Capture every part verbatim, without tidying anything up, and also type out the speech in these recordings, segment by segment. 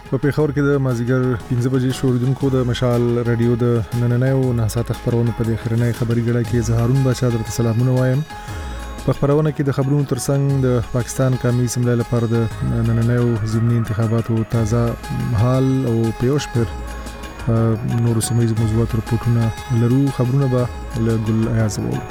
په پیښور کې د مازیګر پنځه بجې شوریدونکو د مشال رادیو د نننیو نهسات خبرونه په دې خبرنۍ خبري غړا کې زهارون بچا درته سلامونه وایم. په خبرونه کې د خبرونو ترڅنګ د پاکستان قومي اسمبلی لپاره د نننیو ضمني انتخاباتو تازه حال او پیوش پر نورو سیمه ییزو موضوعاتو رپورټونه لرو. خبرونه به له ګل ایاز وو.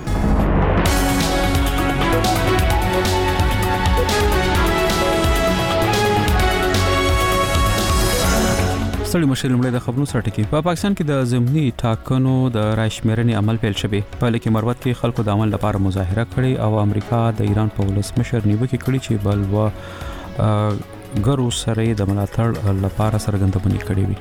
ستړي مشر لمړی د خبرونو سره ټکی. په پاکستان کې د ضمني ټاکنو د راشمېرنې عمل پیل شوی. په لکه مروت کې خلکو د عمل لپاره مظاهره کړې او امریکا د ایران په ولسمشر نیوکه کړې چې بل و ګرو سره د ملاتړ لپاره سرګندونې کړې وي.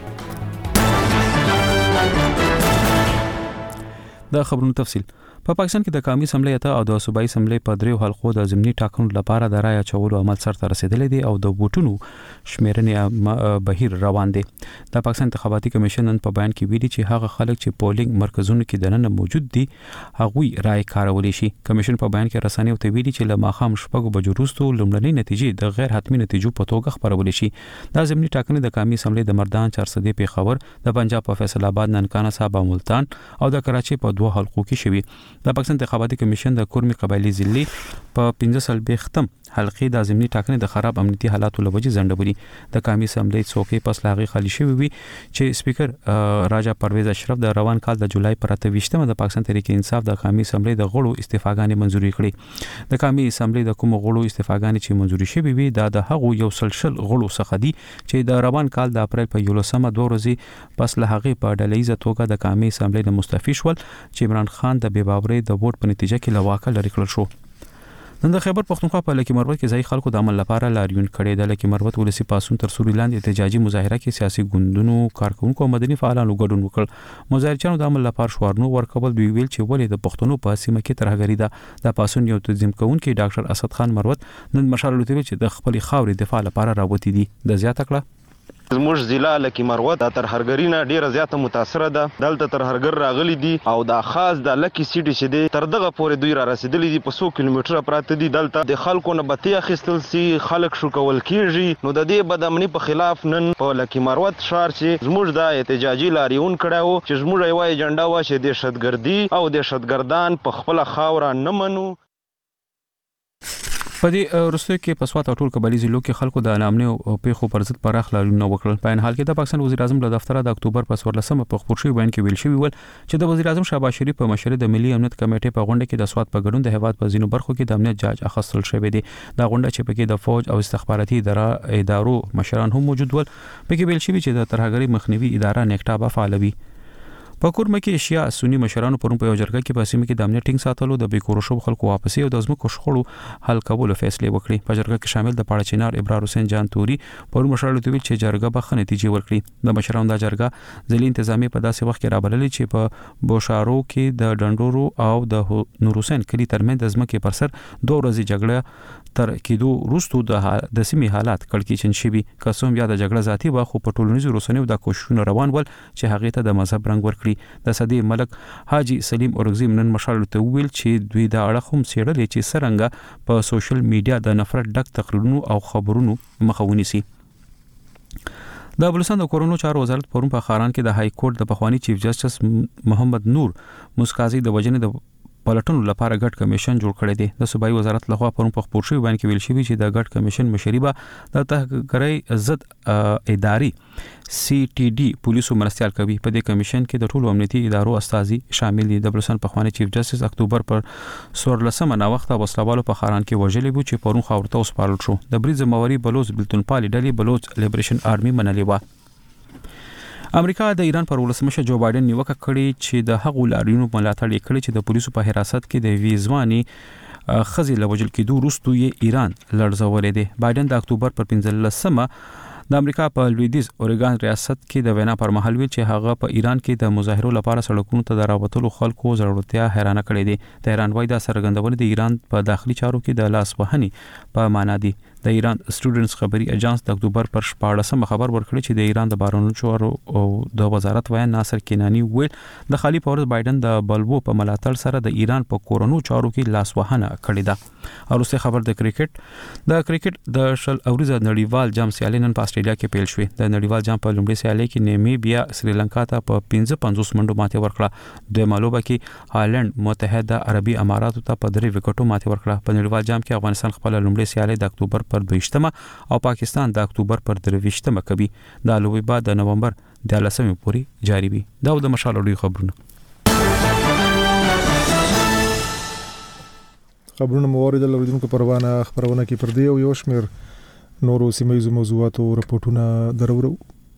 د خبرونو تفصیل. په پاکستان کې د قومي اسمبلی او د صوبایي اسمبلی په دریو حلقو د ضمني ټاکنو لپاره د رایه چولو عمل سرته رسیدلی دی او د ووټونو شمیرنې بهیر روان دی. د پاکستان انتخاباتي کمیشن نن په بیان کې ویلي چې هغه خلک چې پولینګ مرکزونو کې دننه موجود دي هغه رایه کارولای شي. کمیشن په بیان کې رسنیو ته ویلي چې له ماخام شپږو بجو وروسته لومړنۍ نتیجې د غیر حتمي نتیجو په توګه خبرول شي. د ضمني ټاکنې د قومي اسمبلی د مردان چارسدې پیښور، د پنجاب په فیصل آباد، ننکانه صاحب، ملتان او د کراچي په دوه حلقو کې شوي. د پاکستان انتخاباتي کمیشن د کورمي قبایلی ضلع په پنځه سلبې ختم حلقې د ضمني ټاکنې د خراب امنیتي حالاتو لوجې ځنډولې. د قومي اسمبلی څوکۍ پس لاغي خالی شوی وي چې سپیکر راجا پرویز اشرف د روان کال د جولای پر اته ویشتمه د پاکستان تحریک انصاف د قومي اسمبلی د غړو استعفاګانې منزوري کړې. د قومي اسمبلی د کوم غړو استعفاګانې چې منزوري شوی وي دا د هغو یو سلسل غړو څخه دي چې د روان کال د اپریل په یولسمه دوه ورځې پس له هغه په ډلهیزه توګه د قومي اسمبلی د مستعفي شول چې عمران خان د بې باورۍ د ووټ په نتیجه کې له واکه لرې کړل شو. نن د خیبر پختونخوا په لکه مروت کې ځای خلکو د عمل لپاره لاریون کړي. د لکه مروت ولسی پاسون تر سوري لاندې احتجاجي مظاهره کې سیاسي ګوندونو، کارکونکو او مدني فعالانو ګډون وکړ. مظاهرچیانو د عمل لپاره شوارنو ورکول دوی ویل چې ولې د پښتنو په سیمه کې ترهګری ده. د پاسون یو تنظیم کوونکی ډاکټر اسد خان مروت نن مشال لوتوي چې د خپل خاورې دفاع لپاره راوتی دي. د زیاته کړه زموږ ضلع لکه مروت د ترهګرینه ډیره زیاته متاثره ده. دلته ترهګر راغلي دي او دا خاص د لکی سیټي چې دی تر دغه پورې دوی را رسیدلي دي. په څو کیلومتره پراته دي. دلته د خلکو نه بتی اخیستل سي، خلک شو کول کیږي. نو د دې بدامني په خلاف نن په لکه مروت شهر چې زموږ د احتجاجي لاریون کړو چې زموږ یو ایجنډا و چې د دهشتګردي او د دهشتګردان په خپل خاور نه منو. په دې وروسته کې په سوات او ټول قبایلی ضلعو کې خلکو د نامنه او پیښو پر ضد پراخ لاریونونه وکړل. په ان حال کې د پاکستان وزیر اعظم له دفتر د اکتوبر په څوارلسمه په خبر شوی بیان کې ویل شوی ول چې د وزیر اعظم شهباز شریف په مشرۍ د ملي امنیت کمیټې په غونډه کې د سوات په ګډون د هیواد په ځینو برخو کې د امنیت جاج اخیستل شوی دی. دا غونډه چې پکې د فوج او استخباراتي ادارو ادارو مشران هم موجود ول. پکې ویل شوی چې د ترهګری مخنیوي اداره نیکټا به فعال وي. په کورمه کې شیا سنی مشرانو پرون په یو جرګه کې په سیمه کې د امنیت ټینګ ساتلو، د بیکورو شو خلکو واپسي او د ځمکو شخړو حل کولو فیصله وکړي. په جرګه کې شامل د پاړه چینار ابرار حسین جان توري پرون مشرانو ته ویل چې جرګه به ښه نتیجې ورکړي. د مشرانو د جرګه ځلې انتظامی په داسې وخت کې رابللې چې په بوشارو کې د ډنډورو او د نور حسین کلی ترمن د ځمکې پر سر دوه ورځې جګړه تر کېدو وروسته د د سیمې حالات کړکېچن شوي. قسم یا د جګړه ذاتی و خو په ټولنیزو رسنیو د کوششونو روان ول چې هغه ته د مذهب رنګ ورکړي. د صدې ملک حاجی سلیم اورغزی نن مشال ته ویل چې دوی د اړه هم سیړلې چې سرنګ په سوشل میډیا د نفرت ډک تقریرونو او خبرونو مخاوني سي. د بلوچستان د کورونو چارو وزارت پرون په خاران کې د های کورټ د پخوانی چیف جسټس محمد نور مسکازي د وجنې د پلټنو لپاره ګډ کمیشن جوړ کړی دی. د صوبایي وزارت لخوا پرون په خبر شوی بیان کې ویل شوی چې د ګډ کمیشن مشري به د تحقیقي ضد اداري سی ټي ډي پولیسو مرستيال کوي. په دې کمیشن کې د ټولو امنیتي ادارو استازي شامل دي. د بلوچستان پخوانی چیف جسټس اکتوبر پر څوارلسمه نا وخت وسلوالو په خاران کې وژلې وو چې پرون خاورته وسپارل شو. د بریز موري بلوچ بلتون پالي ډلې بلوچ لیبریشن آرمي منلې و. امریکا د ایران پر ولسمشر جو بایدن نیوکه کړې چې د هغو لاریونو ملاتړ کړي چې د پولیسو په حراست کې د ویزواني خزي لوجل کېدو وروسته یې ایران لړزولې دی. بایدن د اکتوبر پر پنځلسمه د امریکا په لویدیز اوريګان ریاست کې د وینا پر مهال ویل چې هغه په ایران کې د مظاهرو لپاره سړکونو ته دراوتلو خلکو ضرورتیا حیرانه کړې دي. د ایران وای د سرګندول د ایران په داخلي چارو کې د لاس وهنې په معنا دي. د ایران سټوډنټس خبري اژانس د اکتوبر پر شپاړسمه خبر ورکړی چې د ایران د بهرنیو چارو او د وزارت وایي ناصر کنانی ویل د خالي پورز بایدن د بلبو په ملاتړ سره د ایران په کورونو چارو کې لاسوهنه کړې ده. اوروسته خبر د کرکټ د کرکټ د شل اوریزه نړیوال جام سیالي نن په استرالیا کې پیل شوې. د نړیوال جام په لومړي سیالي کې نیمیبیا سریلانکا ته په پنځه پنځوس منډو ماتې ورکړه. د مالوبا کې هالند متحده عربي اماراتو ته په درې وکټو ماتې ورکړه. په نړیوال جام کې افغانستان خپل لومړي سیالي د اکتوبر پر دویشتمه او پاکستان د اکتوبر پر درویشتمه کوي. د لوبي بعد د نومبر د لسمې پورې جاری وي. دا د مشال اړوي خبرونه. خبرونه موارد لوریدونکو پروانه خبرونه کې پر دی او یو شمیر نورو سیمایي موضوعاتو رپورټونه درورو.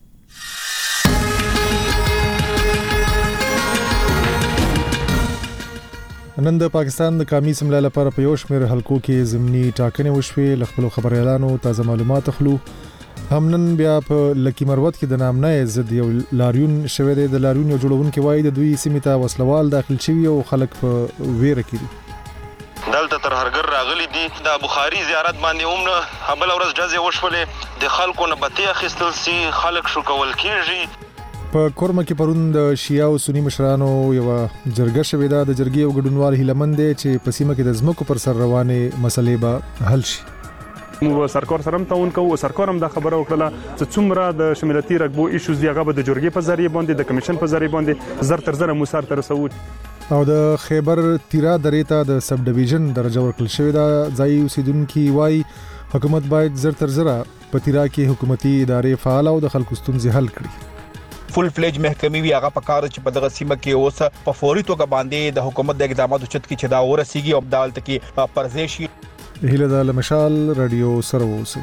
نن د پاکستان د قومي اسمبلی لپاره په یو شمیر حلقو کې ضمني ټاکنې وشوې. ل خپل خبريالانو تازه معلومات اخلو. هم نن بیا په لکی مروت کې د نامنه ضد یو لاریون شوه دی. د لاریون یو جوړونکو وایي د دوی سیمه ته وسلوال داخل شوی او خلک په ویره کې دي. دلته تر هرګر راغلي دي. د بخاري زیارت باندې هم نه بل ورځ جزې وشولې. د خلکو نه بتي اخیستل سي خلک شو کول کیږي. په کورمه کې پرون د شیعه او سنی مشرانو یو جرګه شوې ده. د جرګې او ګډونوال هیلمند دي چې په سیمه کې د زمکو پر سر روانه مسلې به حل شي. مو سرکار سره متون کو سرکار هم دا خبره وکړه چې څومره د شمولتي رګبو ایشوز دی هغه د جرګې په ذریعہ باندې د کمیشن په ذریعہ باندې زر تر زر مو سر تر رسو. او د خیبر تیرا درې ته د سب ډیویژن درجه ورکړل شوې ده. ځای اوسیدونکو وایي حکومت باید زر تر زر په تیرا کې حکومتي ادارې فعال او د خلکو ستونزې حل کړي. فل فلیج محکمې وی هغه په کار چې په دغه سیمه کې اوس په فوري توګه باندې د حکومت د اقداماتو چت کې چې دا ورسیږي او عدالت کې پرځې شي. هیله د مشال رادیو سره اوسئ.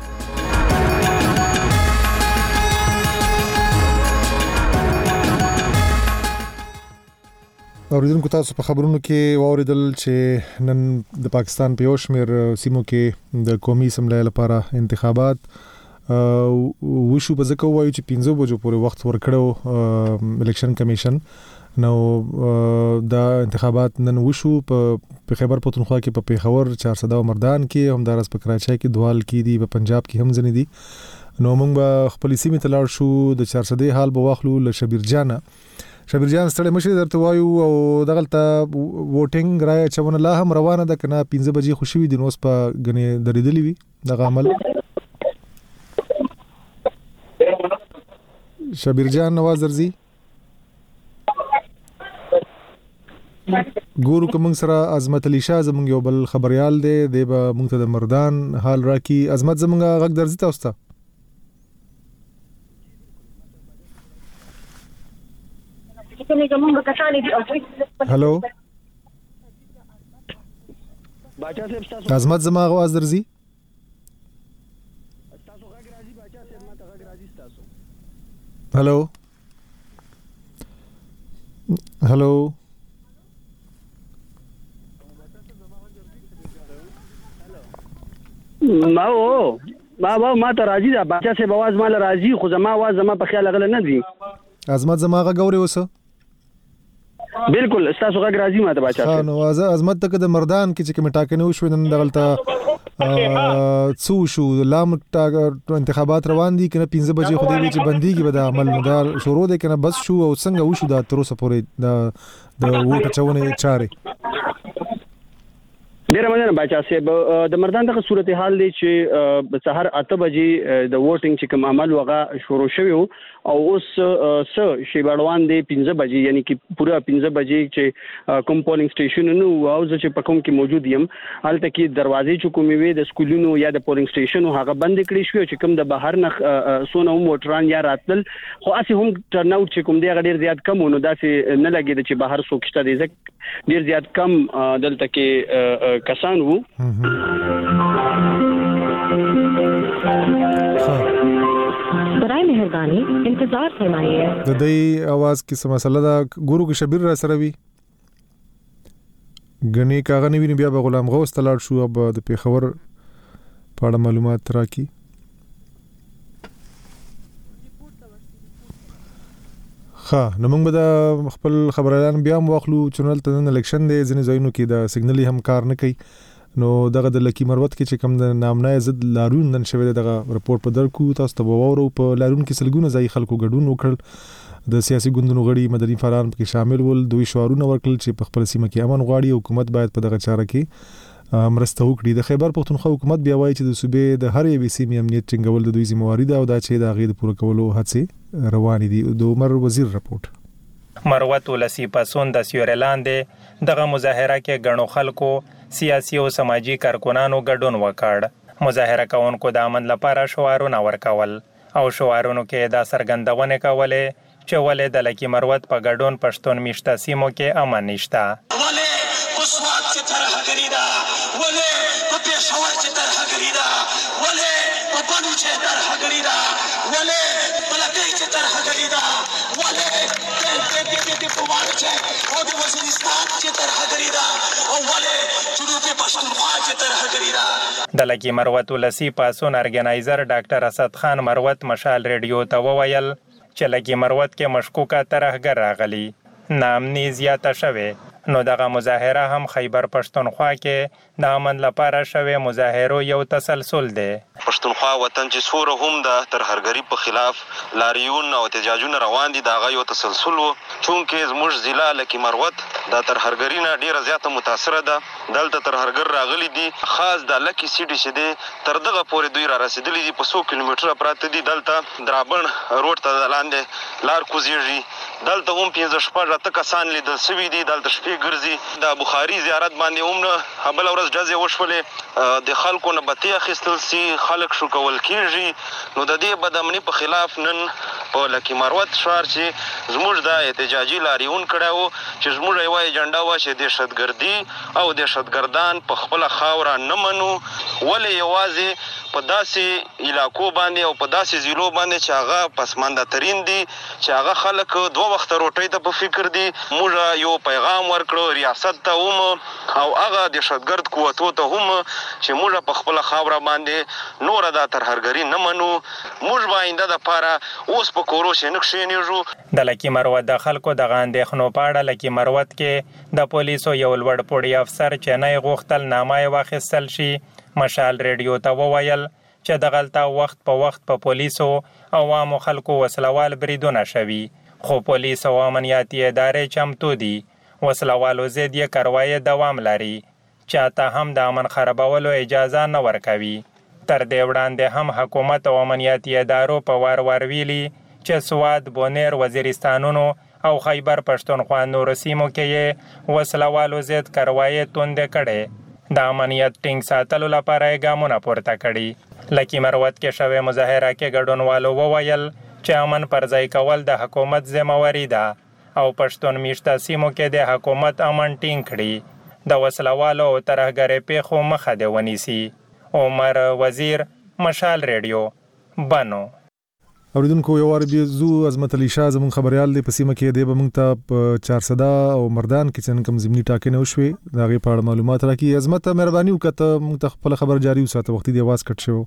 اوریدونکو تاسو په خبرونو کې واوریدل چې نن د پاکستان په یو شمیر سیمو کې د قومي اسمبلی لپاره انتخابات وشو. په ځکه وایي چې پنځه بجو پورې وخت ورکړو الیکشن کمیشن. نو دا انتخابات نن وشو په خیبر پختونخوا کې په پیښور چارسده او مردان کې هم دارس په کراچۍ کې دوال کې دي په پنجاب کې هم ځنې دي. نو موږ به خپل سیمه ته لاړ شو. د چارسده حال به واخلو ل شبیر جان. شبیر جان ستړي مشه درته وایو او دغلت ووټینګ راي چونه لا هم روانه ده کنه پنځه بجې خوشوي دي. نو اوس په غني درېدلی وي دغه عمل. شبیر جان نواز درزي ګورو کوم سره عظمت علي شاه زمونږ یو بل خبريال دی. دی به مونږ ته د مردان حال راکي. عظمت زمونږ غږ درځي تاسو ته؟ هلو عظمت زما आवाज درځي؟ هلو هلو ما او ما ما ما ته راځي دا بچا سه بواز مال راځي خو زما आवाज زما په خیال غل نه دي. عظمت زما غ غوري وسه بالکل تاسو غږ راځي ما ته بچا ها نو عظمت ته د مردان کې چې کوم ټاکنه وشو نن دغلطه څو شو لام انتخابات روان دي کنه پنځه بجې خو دی چې بنديږي به د عمل مدار شروع دي کنه بس شو او څنګه وشو دا تر اوسه پورې د د ووټ چونه چاري. ډیر مننه بچا صاحب. د مردان دغه صورتحال دی چې په سحر اته بجې د ووټینګ چې کوم عمل وغه شروع شوی او اوس س شیبړوان دی پنځه بجې یعنی چې پورا پنځه بجې چې کوم پولینګ سټیشن نو او چې په کوم کې موجود یم هلته کې دروازې چې کومې وي د سکولونو یا د پولینګ سټیشن هغه بند کړی شو چې کوم د بهر نه سونه موټران یا راتل خو اسی هم ټرن اوټ چې کوم دی ډیر زیات کم ونه داسې نه لګي چې بهر سوکشته دی ډیر زیات کم دلته کې کسان وو. برای مهربانی انتظار فرمائیے. د دې आवाज کې څه مسله ده ګورو کې شبیر را سره وی غني کاغنی ویني بیا به غلام غوث تلاړ شو اب د پیښور په اړه معلومات راکې. ها نو موږ به د خپل خبريالان بیا واخلو چنل ته د الیکشن د ځینې ځایونو کې د سیګنالي هم کار نه کوي. نو دغه د لکی مروت کې چې کوم د نامنای ضد لارون نن شوی دغه رپورت په درکو تاسو ته وورو په لارون کې سلګونه ځای خلکو ګډون وکړل د سیاسي ګوندونو غړي مدني فعالان کې شامل ول دوی شعارونه ورکړل چې په خپل سیمه کې امن غواړي حکومت باید په دغه چاره کې مرسته وکړي د خیبر پختونخوا حکومت بیا وایي چې د صوبې د هر یوې سیمې امنیت ټینګول د دوی ذمہواری ده او دا چې د هغې د پوره کولو هڅې روانې دي د عمر وزیر رپورت مروت ولسی پسون د سیورلاندې دغه مظاهره کې غنو خلکو سیاسي او سماجی کارکونانو ګډون وکړ مظاهره کوونکو د امن لپاره شعارونه ورکول او شعارونو کې دا څرګندونه کوله چې ولې د لکی مروت په ګډون پښتون میشته سیمو کې امن نشته ولې قصوات چې طرح کړی دا ولې په پېښور چې طرح کړی دا ولې په بنو چې طرح کړی دا ولې په لکۍ چې طرح کړی دا ولې د پوان چې او د وزیرستان چې طرح کړی دا او ولې جنوبي پښتونخوا چې طرح کړی دا د لکی مروت ولسی پاسون ارګنایزر ډاکټر اسد خان مروت مشال ریډیو ته وویل چې لکی مروت کې مشکوکه طرحګر راغلی نامني زیاته شوه نو دغه مظاهره هم خیبر پښتونخوا کې د امن لپاره شوه مظاهرو یو تسلسل دی پښتونخوا وطن چې سوره هم د ترهرګری په خلاف لاریون او احتجاجونه روان دي دا غو تسلسل وو چونکې زموږ ضلع لکی مروت د ترهرګری نه ډیره زیاته متاثره ده دلته ترهرګر راغلي دي خاص د لکی سیټي شه دي تر دغه پورې دوی را رسیدلي دي په څو کیلومتره پراته دي دلته درابن روډ ته لاندې لار کوزیږي دلته هم پنځه شپږ اته کسان لیدل شوي دي دلته شپې ګرځي د بخاري زیارت باندې هم نه بله ورځ ډزې وشولې د خلکو نه بتې اخیستل سي خلک شو کول کېږي نو د دې بدامني په خلاف نن په لکی مروت ښار چې زموږ د احتجاجي لاریون کړی و چې زموږ یوه ایجنډا وه چې دهشتګردي او دهشتګردان په خپله خاوره نه منو ولې یوازې په داسې علاقو باندې او په داسې ضلعو باندې چې هغه پسمانده ترین دي چې هغه خلک دوه وخته روټۍ ته په فکر دي موږ یو پیغام ورکړو ریاست ته هم او هغه دهشتګرد قوتو ته هم چې موږ په خپله خاوره باندې نوره دا ترهرګري نه منو موږ به آینده دپاره اوس په کورو کې نه کښېنېږو د لکی مروت د خلکو دغه اندېښنو په اړه لکی مروت کې د پولیسو یو لوړ پوړی افسر چې نه یې غوښتل نامه یې واخیستل شي مشال ریډیو ته وویل چې دغلته وخت په وخت په پولیسو او عامو خلکو وسلوال بریدونه شوي خو پولیس او امنیتي ادارې چمتو دي وسلوالو ضد یې کاروایي دوام لري چاته هم د امن خرابولو اجازه نه ورکوي تر دې وړاندې هم حکومت او امنیتي ادارو په وار وار ویلي چې سواد بونیر وزیرستانونو او خیبر پښتونخوا نورو سیمو کې وسلوالو ضد کاروایي توندې کړې د امنیت ټینګ ساتلو لپاره یې ګامونه پورته کړي لکی مروت کې شوې مظاهره کې ګډونوالو وویل چې امن پر ځای کول د حکومت ذمہواری ده او پښتون میشته سیمو کې د حکومت امن ټینګ کړي د وسلوالو او ترهګرۍ پیښو مخه دې ونیسي عمر وزیر مشال ریډیو بنو اوریدونکو یو وار بیا زو عظمت علي شاه زمون خبريال دی په سیمه کې دی به موږ ته په چار صدا او مردان کې څنګه کم زمینی ټاکنه وشوي دا غي په اړه معلومات راکړي عظمت مهرباني وکړه موږ ته خپل خبر جاری وساته وختي دی आवाज کټ شو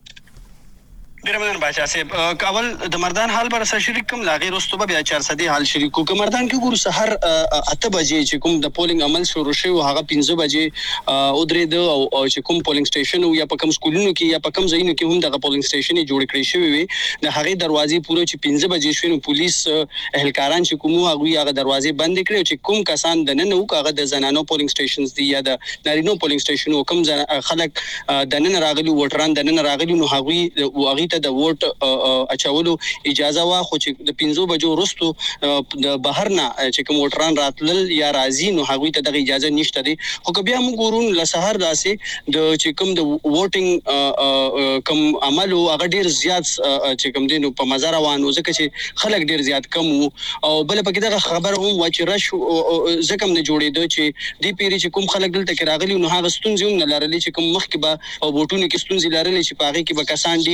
ډیر مننه بچا صاحب کابل د مردان حال بر سره شریک کوم لاغي رستوبه بیا چار صدې حال شریک کوم مردان کې ګورو سحر اته بجې چې کوم د پولینګ عمل شروع شوی هغه پنځه بجې او درې د او چې کوم پولینګ سټیشن یا په کوم سکولونو کې یا په کوم ځایونو کې هم د پولینګ سټیشن جوړ کړی شوی وي د هغه دروازې پوره چې پنځه بجې شوی نو پولیس اهلکاران چې کوم هغه هغه دروازې بند کړي چې کوم کسان د نن او هغه د زنانو پولینګ سټیشنز دی یا د نارینو پولینګ سټیشن او کوم خلک د نن راغلي وټران د نن راغلي نو هغه هغه ته د ووټ اچولو اجازه وا خو چې د پنځو بجو وروسته د بهر نه چې کوم وټران راتلل یا راځي نو هغه ته د اجازه نشته دي خو بیا موږ ګورون ل سحر داسې د چې کوم د ووټینګ کوم عمل هغه ډیر زیات چې کوم دي نو په مزه روانو ځکه چې خلک ډیر زیات کم او بل پکې دغه خبر هم و چې رش ځکه نه جوړېدو چې دی پیری چې کوم خلک دلته کې راغلي نو هغه ستونزې هم نه لرلې چې کوم مخکې به ووټونو کې ستونزې لرلې چې په هغه کې به کسان ډیرو بیلټ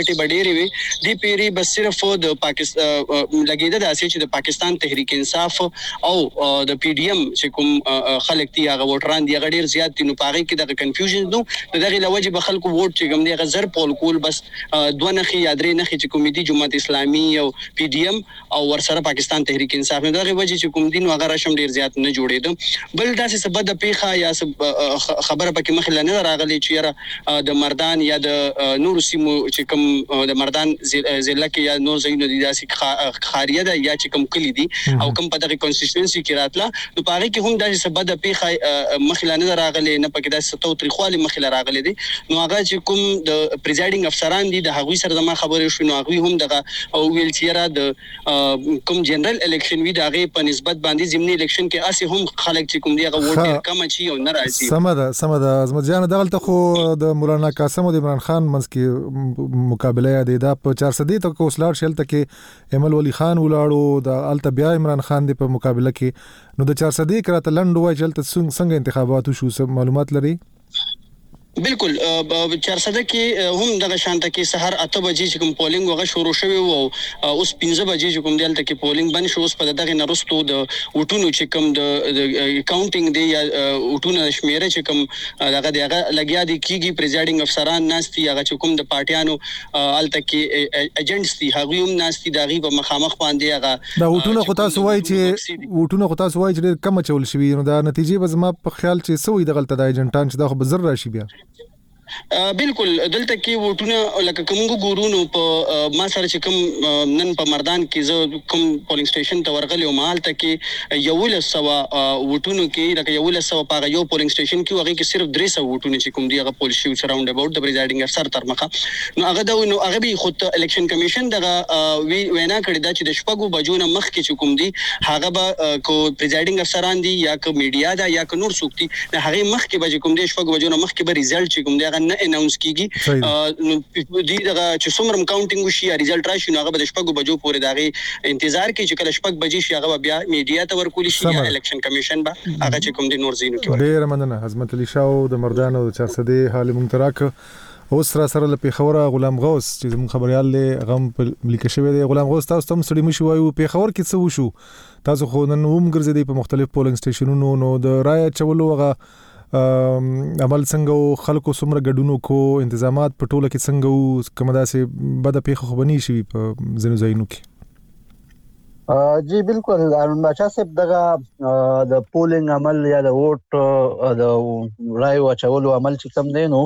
نیټه بډېری وي دی پیری بس صرف د پاکستان لګیده د اسې چې د پاکستان تحریک انصاف او د پی ډی ایم چې کوم خلک دی هغه ووټران دی هغه ډیر زیات دي نو پاره کې د کنفیوژن نو دغه لوجه به خلکو ووټ چې کوم دی هغه زر پول کول بس دوه نخي یادري نخي چې کوم دي جماعت اسلامي او پی ډی ایم او ورسره پاکستان تحریک انصاف نو دغه وجه چې کوم دین هغه راشم ډیر زیات نه جوړېده بل داسې سبب د پیخه یا خبره پکې مخ نه راغلی چې یاره د مردان یا د نور سیمو چې کوم د مردان ضلع کې یا نور ځایونه دي داسې خاریه ده یا چې کوم کلی دي او کوم په دغه کانسټیټوئنسي کې راتله نو پاره کې هم داسې سبب د پیخه مخ نه راغلی نه پکې داسې ستو تاریخوالي مخ راغلی دي نو هغه چې کوم د پریزایډینګ افسران دي د هغوی سره د ما خبرې شو نو هغوی هم دغه او ویل چې یاره د کوم جنرال الیکشن وی دغه په نسبت باندې ضمني الیکشن کې اسې هم خلک چې کوم دی هغه ووټ ډیر کم چی او نه راځي سمه ده سمه ده ازمت جان دغلته خو د مولانا قاسم او د عمران خان منځ کې مقابله دی دا په چار سدې ته کو وسلار شل ته کې ایمل ولی خان ولاړو د الته بیا عمران خان دی په مقابله کې نو د چار سدې کراته لند وای چلته څنګه انتخاباتو شو معلومات لري بالکل چار سده کې هم دغه شانته کې سحر اته بجې چې کوم پولینګ وغه شروع شوی وو اوس پنځه بجې چې کوم دلته کې پولینګ بند شو اوس په دغه نرستو د وټونو چې کوم د کاونټینګ دی یا وټونو شمیره چې کوم دغه دغه لګیا دي کیږي پریزایډینګ افسران ناشتي هغه چې کوم د پارټیانو الته کې ایجنټس دي هغه هم ناشتي دغه په مخامخ باندې هغه دا وټونو خو تاسو وایي چې وټونو خو تاسو وایي چې کم چول شوی نو دا نتیجې به زما په خیال چې سوې دغلت د ایجنټان چې دا خو بزر راشي بیا بالکل دلته کې وټونه لکه کومو ګورونو په ما سره چې کوم نن په مردان کې زه کوم پولینګ سټیشن ته ورغلی او مال ته کې یو ل سو وټونو کې لکه یو ل سو په یو پولینګ سټیشن کې هغه کې صرف درې سو وټونه چې کوم دی هغه پول شي سراوند اباوت د پریزایډینګ افسر تر مخه نو هغه دا نو هغه به خود الیکشن کمیشن دغه وینا کړی دا چې د شپږو بجو نه مخ کې چې کوم دی هغه به کو پریزایډینګ افسران دي یا کو میډیا دا یا کو نور څوک دي هغه مخ کې به کوم دی شپږو بجو نه مخ کې به ریزلټ چې کوم دی نه اناونس کیږي نو دې دغه چې څومره کاونټینګ وشي یا ریزلټ راشي نو هغه به شپږ بجو پورې دغه انتظار کوي چې کله شپږ بجې شي هغه بیا میډیا ته ورکول شي یا الیکشن کمیشن به هغه چې کوم د نور زینو کې ډیر مننه عظمت علي شاه د مردان او چار سدې حال مونتراک اوس را سره له پیښور غلام غوث چې زموږ خبريال له غم په لیک شوی دی غلام غوث تاسو تم سړي مشي وایو پیښور کې څه وشو تاسو خو نن هم ګرځېدي په مختلف پولینګ سټیشنونو نو د رای چولو هغه عمل څنګه خلکو سمره ګډونو کو انتظامات په ټوله کې څنګه کومه داسې بده پیښه خو بنی شي په ځینو ځایونو کې جی بالکل ارون بچا صاحب دغه د پولینګ عمل یا د ووټ د رای واچولو عمل چې کوم دی نو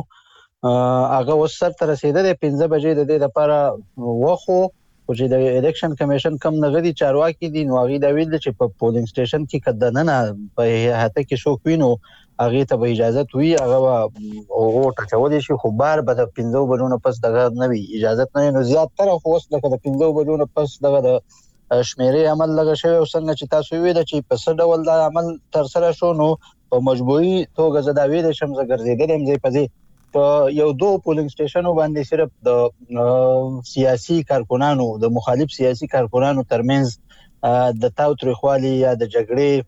هغه وسر تر رسیدل پنځه بجې د دې لپاره وخو او چې د الیکشن کمیشن کم نغدي چارواکي دي نو هغه د ویل چې په پولینګ سټیشن کې کدننه په هته کې شو کوینو هغه ته به اجازه وي هغه ووټ چولې شي خو بار به د پنځو بجو نه پس دغه نه وي اجازه نه نو زیات تر خو اوس لکه د پنځو بجو نه پس دغه د شمیرې عمل لګه شوی او څنګه چې تاسو ویل چې په څه ډول د عمل تر سره شو نو په مجبوري توګه زداوی د شمس ګرځیدل هم ځای په په یو دو پولینګ سټیشنو باندې صرف د سیاسي کارکونانو د مخالف سیاسي کارکونانو ترمنځ د تاوتریخوالي یا د جګړې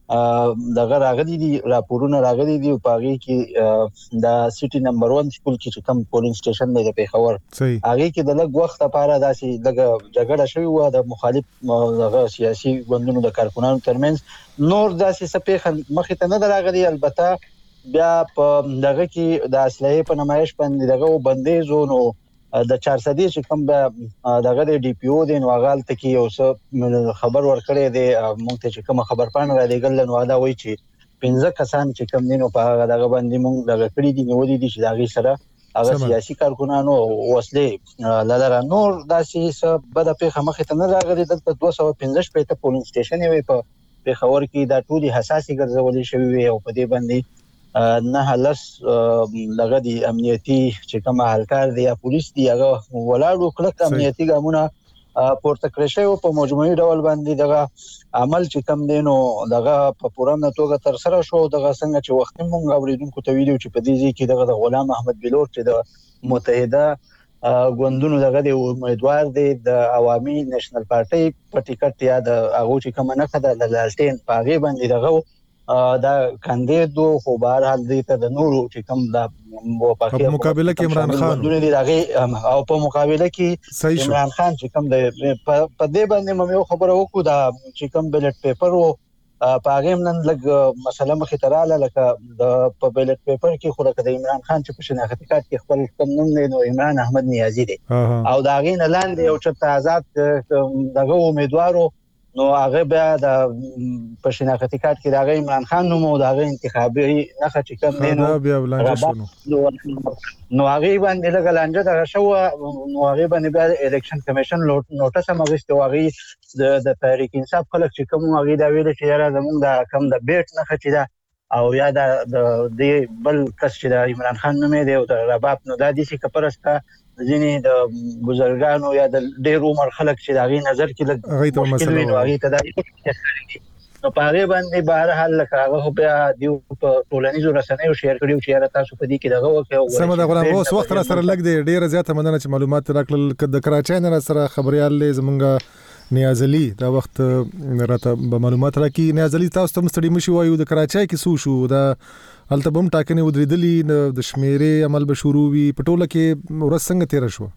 دغه راغلي دي راپورونه راغلي دي په هغه کې د سټي نمبر ون سکول کې کوم پولینګ سټیشن دی د پیښور هغه کې د لږ وخت لپاره داسې دغه جګړه شوې و د مخالف دغه سیاسي ګوندونو د کارکونانو ترمنځ نور داسې سپېخ مخې ته نه راغلي البته بیا په دغه کې د اسلحې په نمایش باندې دغه بندیزو نو د چار سدې چې کوم دغه د ډي پی او د نوغال ته کې یو څه خبر ورکړی دی مونږ ته چې کوم خبر پاڼه را لګل نو دا وایي چې پنځه کسان چې کوم دینو په هغه دغه باندې مونږ دغه کړی دي نو دي چې دغه سره هغه سیاسي کارکونانو وسلې لاره نور داسې څه بد په مخه ته نه راغلي دلته دوه سوه پنځه شپږ ته پولینګ سټیشن وي په پیښور کې دا ټولي حساسي ګرځولې شوی وي او په دې باندې نه هلس دغه دی امنیتي چې کوم حالکار دی یا پولیس دی هغه ولاړو کلک امنیتي ګامونه پورته کړی شوی په مجموعي ډول باندې دغه عمل چې کوم دی نو دغه په پوره توګه تر سره شو دغه څنګه چې وخت موږ اوریدونکو ته ویلو چې په دې ځای کې دغه غلام احمد بلور چې د متحده ګوندونو دغه دی امیدوار دی د عوامي نېشنل پارټي په ټیکټ یا د هغه چې کوم نه کده د لالټین په هغه باندې دغه دا کاندید خو بهر حال دې ته د نورو چې کوم دا په مقابله کې عمران خان او په مقابله کې عمران خان چې کوم د په دې باندې مې خبره وکړه دا چې کوم بیلټ پیپر او په هغه نن لګ مسله مخې تراله لکه د په بیلټ پیپر کې خو لکه د عمران خان چې په شناختی کارت کې خپل کوم نوم نه نو عمران احمد نیازی دی او دا غي نه لاندې او چې آزاد دغه امیدوارو نو هغه بیا د په شناختی کارت کې دا غي عمران خان نوم او دا غي انتخابي نه چې کوم نه نو بیا ولانجه شنو نو هغه باندې لګ لانجه دا شو نو هغه باندې بیا الیکشن کمیشن نوټس هم غوښته هغه د تحریک انصاف خلک چې کوم هغه دا ویل چې یاره زمونږ دا کم د بیٹ نه خچې دا او یا د د بل کس چې د عمران خان نوم دی او د رباب نو دا دي چې کپرستا ځینې د بزرګانو یا د ډېر عمر خلک چې دا غي نظر کې لګ مشکل وي نو هغه ته دا نو په هغه باندې بهر حال لکه بیا دیو په ټولنیزو رسنیو شیر کړیو چې یاره تاسو په دې کې دغه وکړو سم دا غلام اوس وخت را سره لګ دی ډېر زیاته مننه چې معلومات راکړل د کراچۍ نه سره خبريال زمونږ نیاز علي دا وخت راته به معلومات راکړي. نیاز علي تاسو ته مستړي مشي وایو د کراچۍ کې سو شو دا هلته بم ټاکنې ودرېدلې د شمیرې عمل به شروع وي په ټوله کې ورځ څنګه تیر شو؟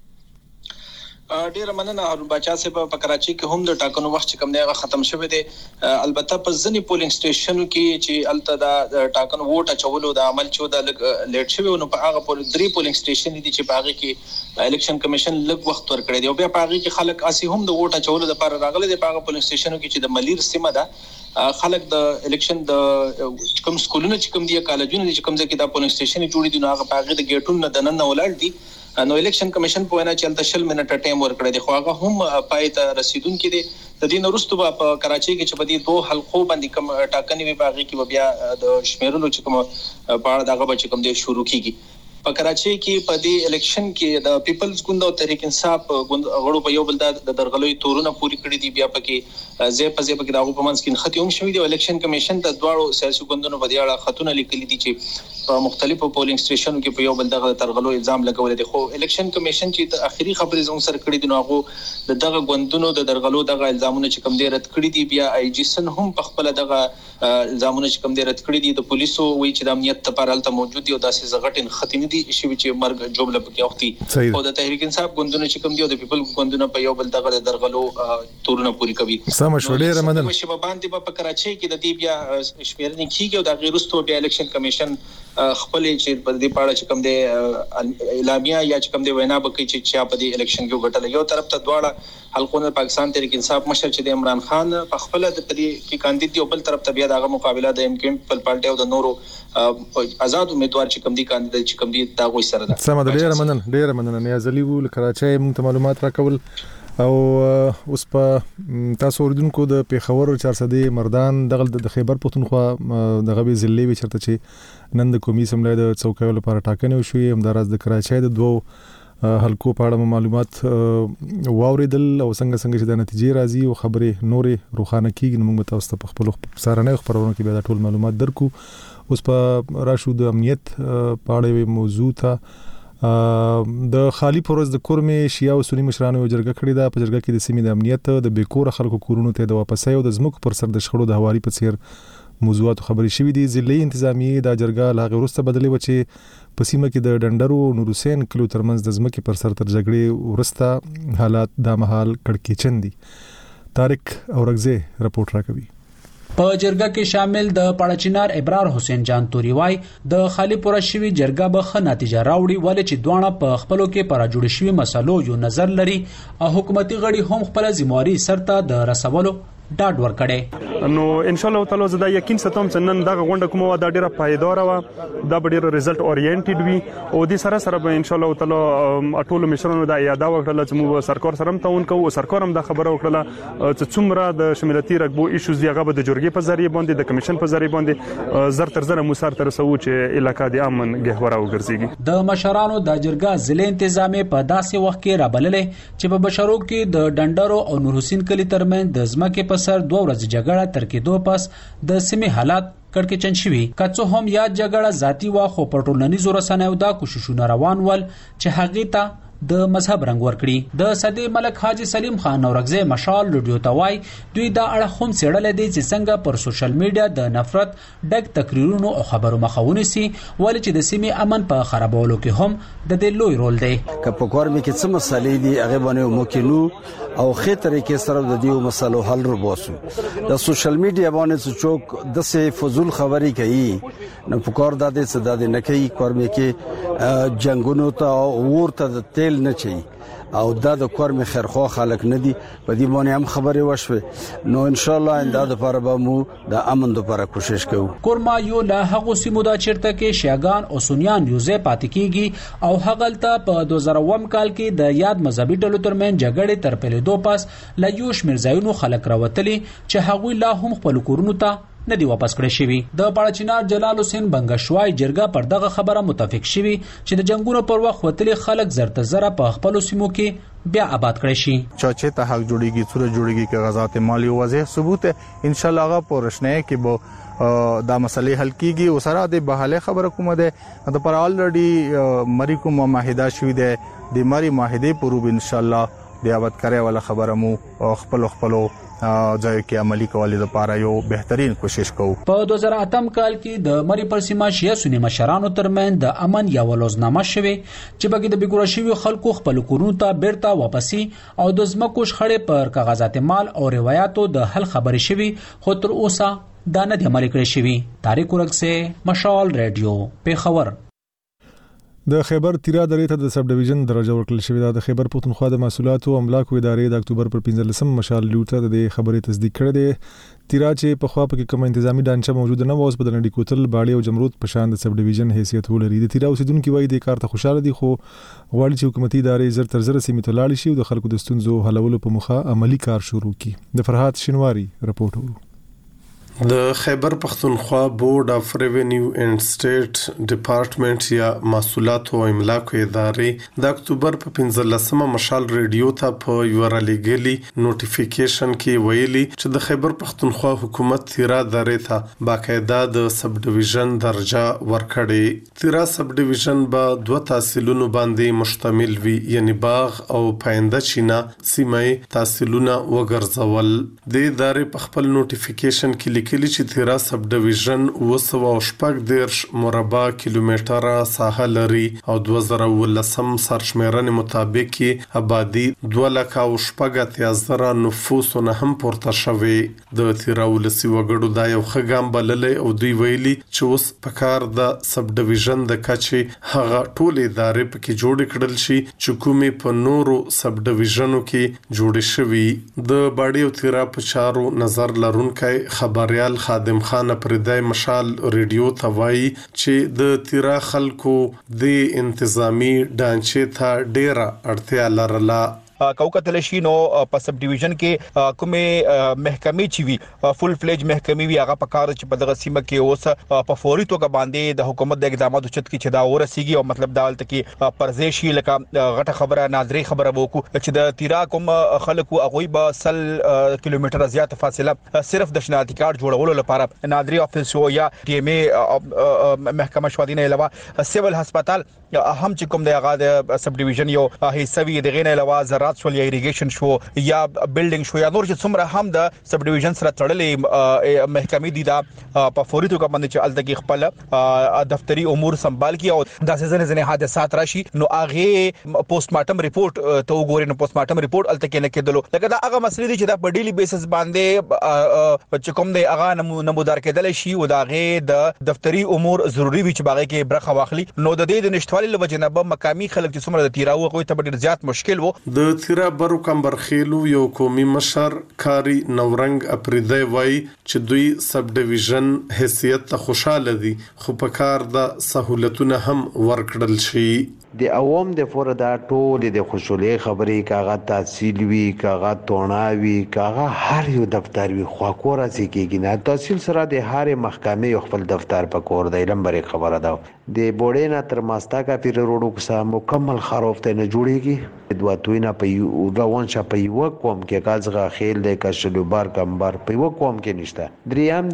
ډیر مننه هارون باچا صاحب په کراچۍ کې هم د ټاکنو وخت چې کوم دی ختم شوی دی البته په ځینې پولینګ سټیشنونو کې چې الته دا ټاکنو ووټ اچولو د عمل چې دا لیټ شوی نو په هغه پول درې پولینګ سټیشن دي چې په هغه کې الیکشن کمیشن لږ وخت ورکړی دی او بیا په هغه کې خلک اسی هم د ووټ اچولو لپاره راغلي دي په هغه پولینګ سټیشنونو کې چې د ملیر سیمه ده خلک د الیکشن د کوم سکولونو چې کوم دي کالجونو چې کوم ځکه دا پولینګ سټیشن جوړې دي نو هغه په هغه د ګیټونو د نن ولر دي نو الیکشن کمیشن په وینا چې تل شل منټه ټایم ورکړی دی خو هغه هم پای ته رسیدونکو دي د دین وروسته په کراچۍ کې چې په دې دوه حلقو باندې کوم ټاکنې وی باغې کې بیا د شمیرلو چې کوم په اړه دغه بچ کوم دی شروع کیږي په کراچۍ کې په دې الیکشن کې د پیپلز ګوند او تحریک انصاف ګوند غړو په یو بل د درغلوي تورونه پوری کړی دي بیا پکې زه په زه پکې دغه په منځ کې ختیوم شوی دی الیکشن کمیشن د دواړو سیاسي ګوندونو په دې اړه خطونه لیکلي دي چې په مختلفو پولینګ سټیشنونو کې په یو بل دغه ترغلو الزام لګول دي خو الیکشن کمیشن چې د اخیری خبرې زموږ سره کړې دي نو هغه د دغه ګوندونو د درغلو دغه الزامونه چې کوم دي رد کړی دي بیا آی جی سن هم په خپل دغه الزامونه چې کوم دي رد کړی دي د پولیسو وی چې د امنیت لپاره الته موجود دي او داسې زغټن ختمي دي شي چې مرګ جوړ لپاره وختي او د تحریک انصاف ګوندونو چې کوم دي او د پیپل ګوندونو په یو بل دغه درغلو تورونه پوری کوي سم شولې رمضان مشه په باندې په کراچۍ کې د دې بیا شمیرنې کیږي او د غیرستو بیا الیکشن کمیشن خپل چې په دې پاړه چې کوم دی اعلامیه یا چې کوم دی وینا بکې چې چا په دې الیکشن کې غټل یو طرف ته دواړه حلقونه پاکستان تحریک انصاف مشر چې د عمران خان په خپل د پدې کې کاندید دی او بل طرف ته بیا دغه مقابله د ام کیم په پالټي او د نورو آزاد امیدوار چې کوم دی کاندید چې کوم دی دا غوي سره ده سم د ډیر مننه ډیر مننه نیاز علي ول کراچۍ موږ معلومات راکول او اوس په تاسو اوردونکو د پیښور چارسدې مردان دغه د خیبر پښتونخوا دغه به ضلع وی چرته چې نن د قومي سملې د څوکۍ لپاره ټاکنې وشوي هم د راز د کراچۍ د دوه حلقو په اړه معلومات واوریدل او څنګه څنګه چې د نتیجې راځي او خبرې نورې روخانه کیږي نو موږ تاسو ته په خپل سارنې خبرونه کې به ټول معلومات درکو اوس په راشو د امنیت په اړه موضوع ته د خالی پروز د کورمې شیا او سنی مشرانو جرګه کړې ده په جرګه کې د سیمې د امنیت د بیکور خلکو کورونو ته د واپسې او د زمکو پر سر د شخړو د هواري په څیر موضوعات خبرې شوې دي ضلعي انتظامیه د جرګه لا غوسته بدلې و چې په سیمه کې د ډنډرو نور حسین کلو ترمنځ د زمکې پر سر تر جګړې ورسته حالات د مهال کړکېچن دي. طارق اورغزه رپورت راکوي. په جرګه کې شامل د پړچینار ابرار حسین جان توري وای د خالی پوره شوی جرګه به ښه نتیجه راوړي ولې چې دوانه په خپلو کې پر جوړ شوی مسلو یو نظر لري او حکومتي غړي هم خپل ځمواري سرته د رسولو ډاډ ورکړي نو ان شاء الله تعالی زدا یقین ستوم چې نن دا غونډه کومه و دا ډیره پایدار و دا ډیره ریزلټ اورینټډ وي او د سره سره به ان شاء الله تعالی ټول مشرانو دا یاد وکړل چې موږ سرکار سره تاون کوو سرکار هم دا خبره وکړه چې څومره د شمالتي رقبو ایشوز دیغه به د جرګې په ذریعہ باندې د کمیشن په ذریعہ باندې زر تر زر موثر تر سو چې علاقہ د امن گهواره وګرځيږي. د مشرانو د جرګه ضلع انتظامی په داسې وخت کې رابللې چې په بشرو کې د ډنډرو او نور حسین کلی ترمن د زمکه په سر دوه ورځې جګړه تر کېدو پس د سیمې حالات کړکېچن شوي کڅو هم یا جګړه ذاتی وا خو په ټولنیزو رسنیو دا کوششونه روان ول چې هغه ته د مذهب رنگ ورکړي. د صدې ملک حاجی سلیم خان اورغزی مشال رادیو توای دوی دا اړه هم سیړل دي چې څنګه پر سوشل میډیا د نفرت ډک تقریرونو او خبرو مخاوني سي ولې چې د سیمې امن په خرابولو کې هم د دې لوی رول دی. که په کور مې کې څه مسلې دي هغه باندې ممکنو او خې طریقې سره د دې مسلو حل وباسو. د سوشل میډیا باندې څوک د سه فزول خبري کوي نو په کور د دې څه د نه کوي کور مې کې جنگونو ته ورته د تیل نه چي او دا د کور مې خیرخوا خلک نه دي په دې باندې هم خبرې وشوه نو ان شاء الله آینده د لپاره به مو د امن لپاره کوشش کوو. کورما یو له هغه سیمو دا چیرته کې شیاغان او سنیان یوزه پاتې کیږي او هغلته په دوه زره اووه کال کې د یاد مذهبي ډلو ترمن جګړې تر پیلې دو پاس له یو شمېر ځایونو خلک راوتلي چې هغوی لا هم خپل کورونو ته نه دی واپس کړی شوی. د پاړچینار جلال حسین بنگشوای جرګه پر دغه خبره متفق شوی چې د جنگونو پر وخت وتلي خلک زرته زره په خپل سیمو کې بیا آباد کړی شي. چاچه ته حق جوړیږي سورج جوړیږي کاغذات مالی واضح ثبوت ان شاء الله هغه پرشنه کې به دا مسلې حل کیږي او سره د بحاله خبره کومه ده د پر الریډي مری کوم معاهده شوی ده د مری معاهده پروب ان شاء الله د آباد کړي ولا خبره مو خپل خپل ځای کې عملی کولو لپاره یو بهترین کوشش کوو. په دوه زره اته کال کې د مری پر سیمه شیا سنی مشرانو ترمن د امن یا ولوزنامه شوه چې بګي د بګور شوی خلکو خپل کورونو ته بیرته واپسی او د زمکو شخړې پر کاغذات مال او روایتو د حل خبرې شوی خو تر اوسه دا نه دی عملي کړی شوی. طارق ورکسه مشال رادیو پیښور. د خیبر تیرا درې ته د سب ډیویژن درجه ورکړل شوې ده. د خیبر پښتونخوا د مسؤلیت او املاکو ادارې د اکتوبر پر پنځلسم مشال لوټه د خبرې تصدیق کړې ده. تیرا چې په خوا په کوم انتظامی ډانچه موجود نه و اوس په نړۍ کوتل باړي او جمرود په شان د سب ډیویژن حیثیت ولري. د تیرا اوسیدونکو وایي د کار ته خوشاله دي خو غواړي چې حکومتي ادارې زر تر زر سیمه ته لاړ شي او د خلکو د ستونزو حلولو په مخه عملی کار شروع کړي. د فرحات شینواری رپورټ ورو. د خیبر پښتونخوا بورډ اف ریوینیو اینڈ سټیټ ډپارټمنټ یا مسؤلیت او املاک ادارې د اکتوبر په پنځلسمه مشال ریډیو ته په یو رالیګلی نوټیفیکیشن کې ویلي چې د خیبر پښتونخوا حکومت تیرا درې ته باقاعده د سب ډیویژن درجه ورکړي. تیرا سب ډیویژن به دوه تحصیلونو باندې مشتمل وي یعنی باغ او پاینده چینا سیمه تحصیلونه وګرځول. د ادارې په خپل نوټیفیکیشن کې لیکلي چې تیرا سب ډیویژن وسو او شپږ دیرش مربع کیلومتره ساحه لري او دوه زره ولسم سرشمیرنې مطابق کې آبادی دوه لک او شپږ اتیا زره نفوس نه هم پورته شوی. د تیرا ولسی وګړو دا یو خګام بللې او دوی ویلي چې اوس په کار د سب ډیویژن د کچې هغه ټول ادارې پکې جوړ کړل شي چې کومې په نورو سب ډیویژنو کې جوړ شوي. د باډي او تیرا په چارو نظر لرونکي خبر ریال خادم خان پردای مشال ریډیو ته وایي چې د تیرا خلکو د انتظامی ډانچې ته ډیره اړتیا لرله. کوکتل شي نو په سب ډیویژن کې کومه محکمې چي وي فل فلیج محکمې وي هغه په کار چې په دغه سیمه کې اوس په فوري توګه باندې د حکومت د اقداماتو چت کې چې دا ورسیږي او مطلب دا ولته کې پرځې شي لکه غټه خبره ناظری خبره وکړو چې د تیرا کوم خلکو هغه به سل کیلومتره زیات فاصله صرف د شناختی کارت جوړولو لپاره ناظری افیس او یا ټي ام ای محکمه شوادینه علاوه سیول هسپتال هم چې کوم د هغه د سب ډیویژن یو حصہ وي دغه نه علاوه زراعت شو یا ایریګیشن شو یا بلډینګ شو یا نور چې څومره هم د سب ډیویژن سره تړلې محکمې دي دا په فوري توګه باندې چې الته کې خپل دفتری امور سنبال کی او د ځنې ځنې حادثات راشي نو هغه پوسټ مارټم ریپورت ته وګورئ نو پوسټ مارټم ریپورت الته کې نه کېدلو لکه دا هغه مسلې دي چې دا په ډیلی بیسس باندې چې کوم دی هغه نمودار کېدل شي او دا هغه د دفتری امور ضروری وي چې باغې کې برخه واخلي نو د دې د نشټوالي لوجنه به مقامی خلک چې څومره د تیراو کوي ته ډیر زیات مشکل وو. د تیرا برو کمبرخیلو یو قومي مشر کاری نورنګ اپریدی وای چې دوی سب ډیویژن حیثیت ته خوشاله دي خو په کار د سہولتونه هم ورکړل شي. د عوام د فور دا ټول د خوشحالي خبرې کاغه تحصیل وی کاغه توناوي کاغه هر یو دفتر وی خو کور ازي کېږي نه تحصیل سره د هر محکمې خپل دفتر په کور د علم بری خبره ده د بوډې نه تر ماستا کا پیر روډو کوسه مکمل خروف ته نه جوړيږي دوه توینه په یو روان ش په یو کوم کې کازغه خیل د کشلو بار کمبر په یو کوم کې نشته. دریم د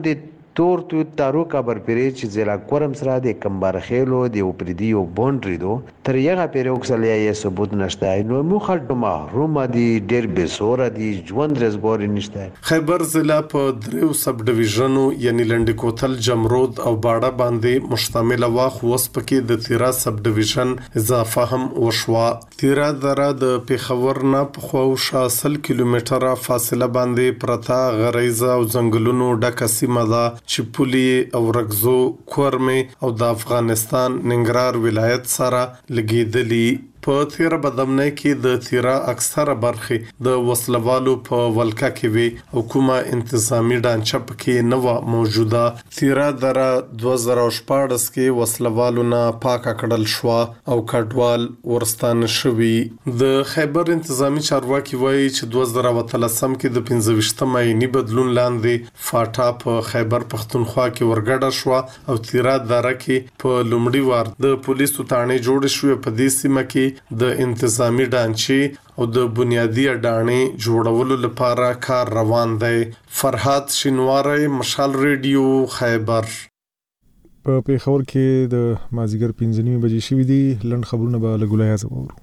تور تو تارو کبر پرې چې ضلع کورم سره د کمبارخېلو د اوپریدیو بونډري دو تر یغه پرې وکسلیا یې ثبوت نشته نو مو خلک محروم دي ډېر بسوره دي ژوند رزګور نشته. خیبر ضلع په دریو سب ډیویژنو یعنی لنډکوتل، جمرود او باړه باندې مشتمل واخ وس پکې د تیرا سب ډیویژن اضافه هم وشوا. تیرا دره د پیښور نه په خواوشا سل کیلومتره فاصله باندې پرتا غریزه او ځنګلونو ډکه سیمه ده چې پولي او رګزو کورمه او د افغانستان ننګرهار ولایت سره لګیدلی. په تیرا بدمنه کې د تیرا اکثره برخې د وسلوالو په ولکه کې وي او کومه انتظامی ډانچه پکې نه و موجوده. تیرا دره دوه زره شپاړس کې وسلوالو نه پاکه کړل شو او کډوال ورستان شوي. د خیبر انتظامی چارواکي وایي چې دوه زره وتلسم کې د پنځه ویشتم آئینی بدلون لاندې فاټا په خیبر پختونخوا کې ورګډه شو او تیرا دره کې په لومړي وار د پولیسو تانې جوړ شوې. په دې سیمه کې د انتظامی ډانچې او د بنیادی اډانې جوړولو لپاره کار روان دی. فرحات شینواری، مشال ریډیو، خیبر. په پیښور کې د مازیګر پنځه نیمې بجې شوې دي. لنډ خبرونه به له ګلای اعظم اورو.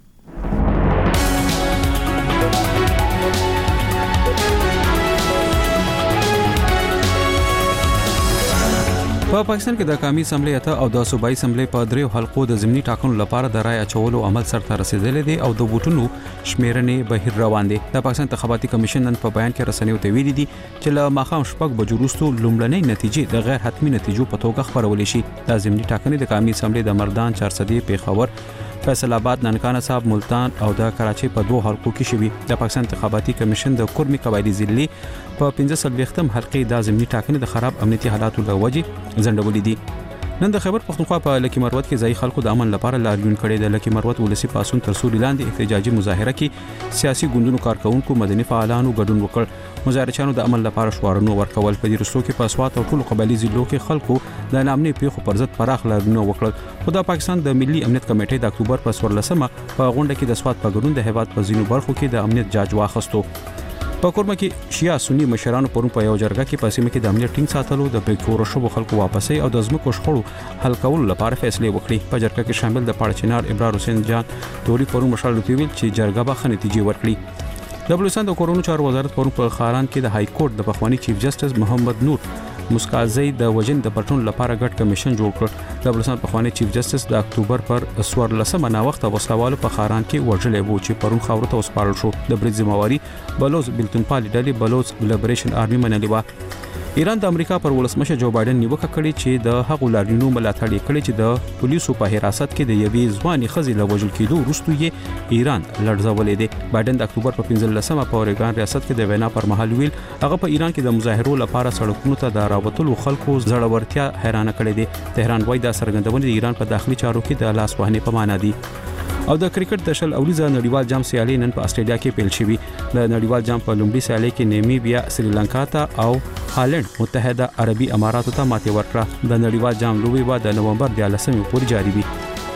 په پاکستان کې د قومي اسمبلی ته او د صوبایي اسمبلی په دریو حلقو د ضمني ټاکنو لپاره د رای اچولو عمل سرته رسیدلی دی او د ووټونو شمیرنې بهیر روان دي. د پاکستان انتخاباتي کمیشن نن په بیان کې رسنیو ته ویلي دي چې له ماښام شپږ بجو وروسته لومړنۍ نتیجې د غیر حتمي نتیجو په توګه خپرول شي. د ضمني ټاکنې د قومي اسمبلی د مردان، چارسدي، پیښور، فیصل آباد، ننکانه صاحب، ملتان او د کراچۍ په دوه حلقو کې شوي. د پاکستان انتخاباتي کمیشن د کورمي قبایلی ضلع په پنځه څلوېښتم حلقې د ضمني ټاکنې د خراب امنیتي حالاتو له وجې ځنډولې دي. نن د خیبر پختونخوا په لکی مروت کې ځای خلکو د امن لپاره لاریون کړي. د لکی مروت ولسی پاسون تر سوري لاندې احتجاجي مظاهره کې سیاسي ګوندونو کارکونکو مدني فعالانو ګډون وکړ. مظاهرچیانو د امن لپاره شعارونه ورکول. په دې رسو کې په اسوات او ټولو قبایلی ضلعو کې خلکو د نامنې پیښو پر ضد پراخ لاریونونه وکړل. خو د پاکستان د ملي امنیت کمیټې د اکتوبر په څوارلسمه په غونډه کې د اسوات په ګډون د هیواد په ځینو برخو کې د امنیت جاج واخیستو. په کورمه کې شیا سنی مشرانو پرون په یو جرګه کې په سیمه کې د امنیت ټینګ ساتلو، د بیکور شوبو خلکو واپسي او د ځمکو شخړو حل کولو لپاره فیصله وکړي. په جرګه کې شامل د پاړچینار ابرار حسین جان توري پرون مشال لوتویل چې جرګه به خنه نتیجې ورکړي. د بلوچستان د کورونو چارو وزارت پرون په خاران کې د های کورټ د پخوانی چیف جسټس محمد نور مسکازی د وجن د پټون لپاره ګډ کمیشن جوړ کړ. د بلوچستان پخوانی چیف جسټس د اکتوبر پر څوارلسمه نا وخت وسلوالو په خاران کې ورجلې وو چې پرون خاور ته وسپارل شو. د برید ذمہواری بلوچ بلتون پالي ډلې بلوچ لیبریشن آرمي منلې و. ایران د امریکا پر ولسمشر جو بایدن نیوکه کړې چې د هغو لاریونونو ملاتړ کړي چې د پولیسو په حراست کې د یوې ځواني ښځې له وژل کېدو وروسته یې ایران لړزولې دی. بایدن د اکتوبر په پنځلسمه په اورګان ریاست کې د وینا پر مهال ویل هغه په ایران کې د مظاهرو لپاره سړکونو ته د راوتلو خلکو زړورتیا حیرانه کړې دي. تهران وايي دا څرګندونه د ایران په داخلي چارو کې د لاس وهنې په معنا دي. او د کرکټ د شل اولیزه نړیوال جام سیالي نن په استرالیا کې پیل شوې. د نړیوال جام په لومړي سیالي کې نیمیبیا سریلانکا ته او هالند متحده عربي اماراتو ته ماتې ورکړه. د نړیوال جام لوبې به د نومبر دیارلسمې پورې جاري وي.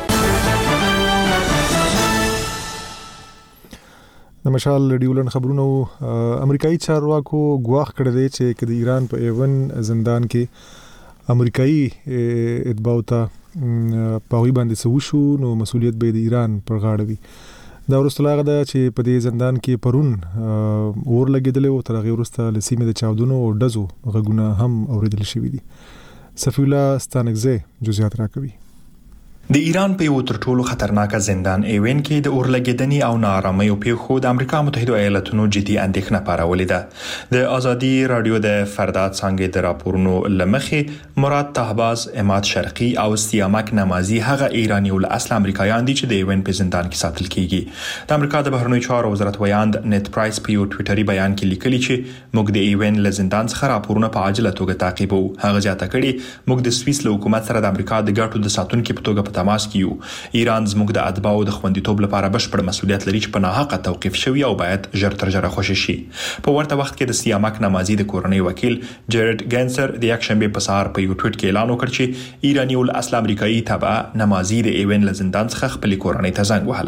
د مشال ډیولن خبرونو امریکایي چارواکو ګواښ کړی دی چې د ایران په ایون زندان کې امریکایي اتباعو ته په وی باندې سوشو نو مسولیت به د ایران پر غاړه وي. دا ورسته لاغه ده چې په دې زندان کې پرون اور لګیدل او تر هغه ورسته لسیمه د چاودنو او دزو غږونه هم اوریدل شوې دي. صفی الله ستانګزه جزئیات راکوي. د ایران په یو تر ټولو خطرناک زندان ایوین کې د اورلګیدنې او ناارامۍ پیښو د امریکا متحده ایالاتونو جدي اندېښنه پارولې ده. د ازادي رادیو د فرداد څنګه د راپورونو لمخې مراد طهباز، اماد شرقي او سیامک نمازي هغه ایرانی ول اصل امریکایان دي چې د ایوین په زندان کې ساتل کیږي. د امریکا د بهرنیو چارو وزارت ویاند نت پرایس په یو ټوئیټري بیان کې لیکلي چې موږ د ایوین له زندان څخه راپورونه په عاجله توګه تعقیبو. هغه ځاته کړي موږ د سویس له حکومت سره د امریکا د ګټو د ساتونکو په توګه تماس کیو. ایران زموږ د اتباعو د خوندیتوب لپاره بشپړ مسؤلیت لري چې په ناحقه توقيف شوی او باید ژر تر ژره خوشی شي. په ورته وخت کې د سیامک نمازي د کورنۍ وکیل جیرد ګینسر د یک شنبه په سهار په یو ټویټ کې اعلان وکړ چې ایرانی ول اصل امریکایي تبع نمازي د ایوین له زندان څخه خپل کورنۍ ته زنګ وهلی.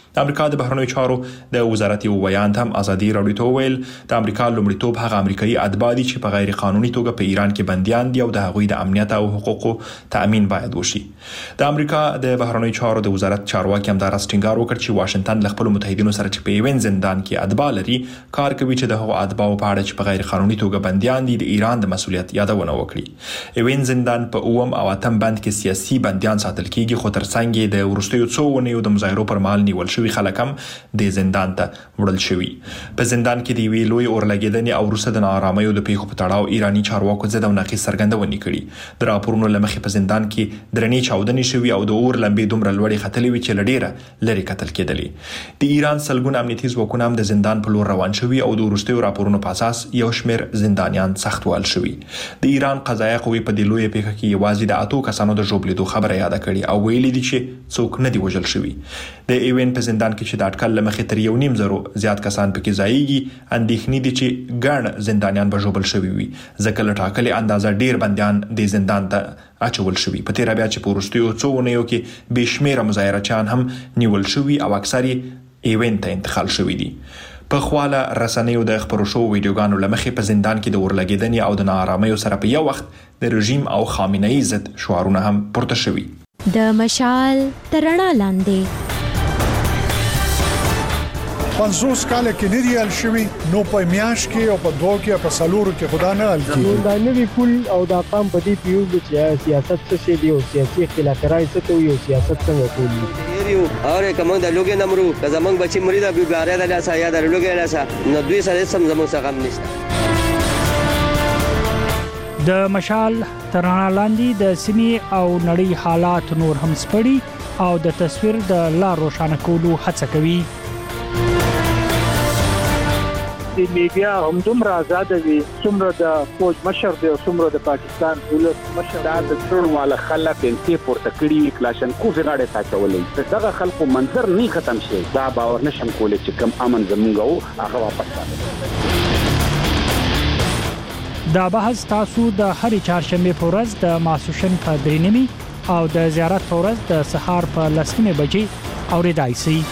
د امریکا د بهرنیو چارو د وزارت یو بیان هم ازادي راډیو ته ویل د امریکا لومړیتوب هغه امریکایي اتباع دي چې په غیر قانوني توګه په ایران کې بنديان دي او د هغوی د امنیت او حقوقو تأمین باید وشي. د امریکا د بهرنیو چارو د وزارت چارواکي هم دا راستینګار وکړ چې واشنگټن له خپل متحدینو سره چې په ایوین زندان کې اتباع لري کار کوي چې د هغو اتباعو په اړه چې په غیر قانوني توګه بنديان دي د ایران د مسؤلیت یادونه وکړي. ایوین زندان په اوم او اتم بند کې سیاسي بنديان ساتل کیږي، خو ترڅنګ د ورستیو څو ونیو د مظاهرو پر مهال نیول شوي خلک هم د زندان ته وړل شوي. په زندان کې د یوې لوی اورلګیدنې او وروسته د ناارامیو د پیښو په تړاو ایراني چارواکو ضد او نقیض څرګندونې کړي. د راپورونو له مخې په زندان کې درنې چاودنې شوي او د اور لمبې دومره لوړې ختلې وي چې له ډېره لرې کتل کېدلې. د ایران سلګونه امنیتي ځواکونه هم د زندان په لور روان شوي او د وروستیو راپورونو په اساس یو شمېر زندانیان سخت وهل شوي. د ایران قضایه قوې په دې لویه پیښه کې یوازې د اتو کسانو د ژوبلېدو خبره یاده کړې او ویلي دي چې څوک نه دي وژل شوي. د ایوین په زندان کې چې د اټکل له مخې تر یو نیم زرو زیات کسان پکې ځایږي، اندېښنې دي چې ګڼ زندانیان به ژوبل شوي وي ځکه له ټاکلې اندازه ډېر بندیان د زندان ته اچول شوي. په تیره بیا چې په وروستیو څو اونیو کې بې شمېره مظاهرچیان هم نیول شوي او اکثر یې ایوین ته انتقال شوي دي. په خواله رسنیو د خبرو شو ویډیوګانو له مخې په زندان کې د اورلګیدنې او د ناارامیو سره په یو وخت د رژیم او خامنه ای ضد شعارونه هم پورته شوي. د مشال تر رڼا لاندې پنځوس کاله کې نه دی حل شوی، نو په میاش کې او په دوه کې په سلورو کې خدا نه حل کیږي. دا نوی پول او دا قام په دې پیو چې سیاست څه شي دی او سیاسي اختلاف راځي څه ته یو سیاست څنګه کوي یو اور کوم د لوګي نمرو که زمنګ بچی مرید ابي باره د لاسه یا د لوګي لاسه نو دوی سره سم زموږ څخه هم نشته. د مشال تر رڼا لاندې د سیمې او نړۍ حالات نور هم سپړي او د تصویر د لار روښانه کولو هڅه کوي. د میډیا هم دومره آزاد وي څومره د فوج مشر دی او څومره د پاکستان ولس مشر دا د څړو والا خلک انتي پورته کړي کلاشنکوف غاړه تا چولې دغه خلکو منظر نه ختم شي. دا باور نشم کولای چې کم امن زمونږ او هغه واپس راځي. دا بحث تاسو د هرې چهارشنبه په ورځ د ماسوشن په درې نیمي او د زیارت په ورځ د سهار په لسمه بجې اوریدای شئ.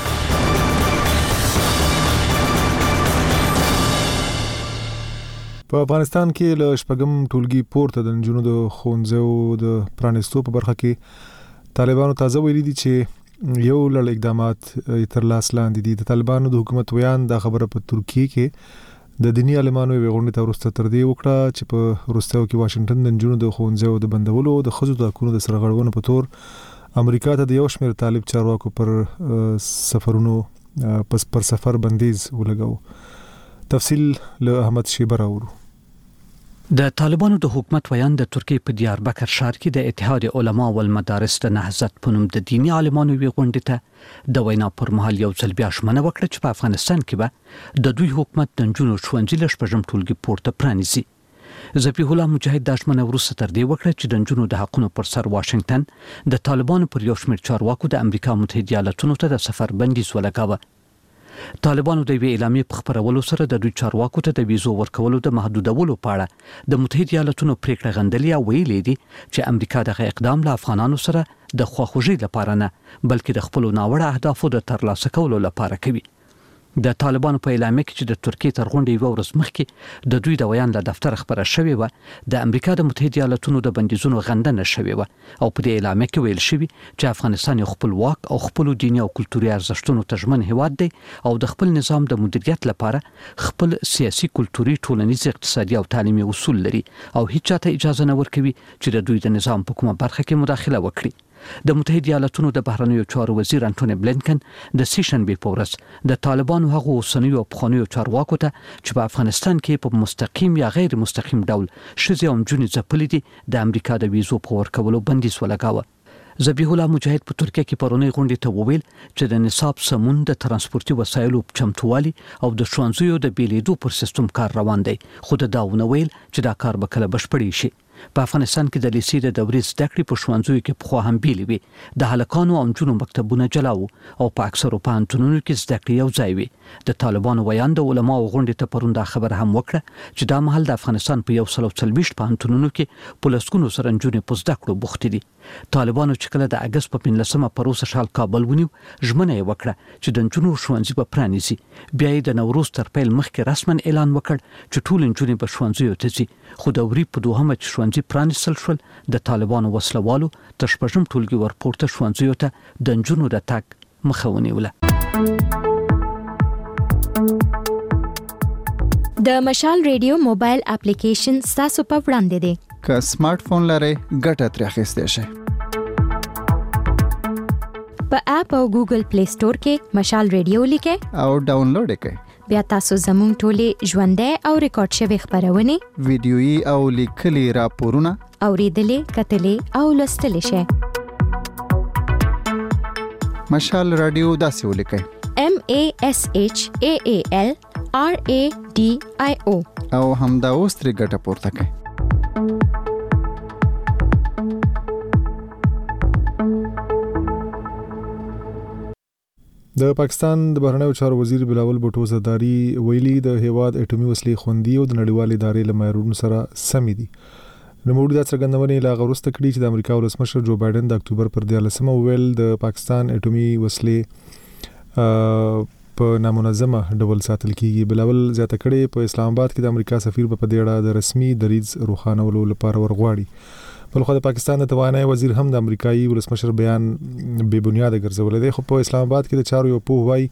په افغانستان کې له شپږم ټولګي پورته د نجونو د ښوونځیو د پرانیستو په برخه کې طالبانو تازه ویلي دي چې یو لړ اقدامات تر لاس لاندې دي. د طالبانو د حکومت ویان دا خبره په ترکیه کې د دینی عالمانو یو غونډه ته ورسته تر دې وکړه چې په وروستیو کې واشنگټن د نجونو د ښوونځیو د بندولو د ښځو د حقوقو د سرغړونو په تور امریکا ته د یو شمېر طالب چارواکو پر سفرونو پس پر سفر بندیز ولګاو. تفصیل له احمد شیبه راوړو. د طالبانو د حکومت ویان د ترکیه په دیاربکر ښار کې د اتحاد علما او المدارس د نهضت په نوم د دینی عالمانو وی غونډه ته د وینا پر مهال یو ځل بیا شمنه وکړه چې په افغانستان کې به د دوی حکومت د نجونو ښوونځي له شپږم ټولګي پورته پرانیزي. ذبیح الله مجاهد د شمنه وروسته تر دې وکړه چې د نجونو د حقونو پر سر واشنگټن د طالبانو پر یو شمېر چارواکو د امریکا متحده ایالاتونو ته د سفر بندیز ولګاوه. طالبانو د وی اعلامیې په خبرولو سره د دوی چارواکو ته د ویزو ورکولو د محدودولو په اړه د متحده ایالاتونو پریکړه غندلې او ویلي دي چې امریکا دغه اقدام له افغانانو سره د خواخوږي لپاره نه بلکې د خپل ناوړه اهدافو د ترلاسه کولو لپاره کوي. د طالبانو په اعلامیه کې چې د ترکیه تر غونډې یو ورځ مخکې د دوی د ویان له دفتر خبره شوې و د امریکا د متحده ایالاتونو د بندیزونو غندنه شوې و او په دې اعلامیه کې ویل شوی چې افغانستان یو خپلواک او خپل دیني او کلتوري ارزښتونو ته ژمن هیواد دی او د خپل نظام د مدیریت لپاره خپل سیاسي کلتوري ټولنیز اقتصادي او تعلیمي اصول لري او هیڅ چاته اجازه نه ورکوي چې د دوی د نظام په کومه برخه کې مداخله وکړي. د متحده ایالاتونو د بهرنیو چارو وزیر انټونی بلینکن د سیشنبه په ورځ د طالبانو هغو اوسنیو او پخوانیو چارواکو ته چې په افغانستان کې په مستقیم یا غیر مستقیم ډول ښځې او نجونې ځپلې دي د امریکا د ویزو په ورکولو بندیز ولګاوه. ذبیح الله مجاهد په ترکیه کې پرونی غونډې ته وویل چې د نصاب سمون د ترانسپورتي وسایلو چمتووالي او د ښوونځیو د بیلیدو پر سیستم کار روان دی، خو دا ونه ویل چې دا کار به کله بشپړ شي. په افغانستان کې د لیسې د دورې زده کړې په ښوونځیو کې پخوا هم بیلې وي. د هلکانو او نجونو مکتبونه جلا وو او په اکثرو پوهنتونونو کې زده کړې یو ځای وي. د طالبانو ویان د علماو غونډې ته پرون دا خبره هم وکړه چې دا مهال د افغانستان په یو سل او څلوېښت پوهنتونونو کې په لسګونو سره نجونې په زده کړو بوختې دي. طالبانو چې کله د اګست په پنځلسمه پروسه شال کابل ونیو، ژمنه یې وکړه چې د نجونو ښوونځي به پرانیزي. بیا یې د نوروز تر پیل مخکې رسما اعلان وکړ چې ټول نجونې به ښوونځیو ته ځي. خو د وري په دوهمه چې ښوونځي پرانیستل شول، د طالبانو وسلوالو تر شپږم ټولګي ورپورته ښوونځیو ته د نجونو د تګ مخه ونیوله. د مشال ریډیو موبایل اپلیکیشن ستاسو په وړاندې دی. که سمارټ فون لرئ ګټه ترې اخیستی شئ. په اپ او ګوګل پلی سٹور کې مشال ریډیو لیکئ او ډاونلوډ یې کړئ. بیا تاسو زموږ ټولې ژوندۍ او ریکارډ شوې خبرونه، ویډیويي او لیکلي راپورونه اوریدلې، کتلې او لوستلې شئ. مشال رادیو داسې ولیکئ: M A S H A A L R A D I O او همدا اوس ترې ګټه پورته کړئ. د پاکستان د بهرنیو چارو وزیر بلاول بوټو زرداری ویلي د هیواد اټومي وسلې خوندي او د نړیوال ادارې له معیارونو سره سمې دي. نوموړي دا څرګندونې لا غوښته کړې چې د امریکا ولسمشر جو بایدن د اکتوبر پر دیارلسمه ویل د پاکستان اټومي وسلې په نامنظمه ډول ساتل کیږي. بلاول زیاته کړې په اسلام آباد کې د امریکا سفیر په دې اړه د رسمي دریځ روښانولو لپاره ورغواړي. بلخو د پاکستان د توانایي وزیر هم د امریکایي ولسمشر بیان بے بنیاده ګرځولې دی. خو په اسلام آباد کې د چارو یو پوه وایي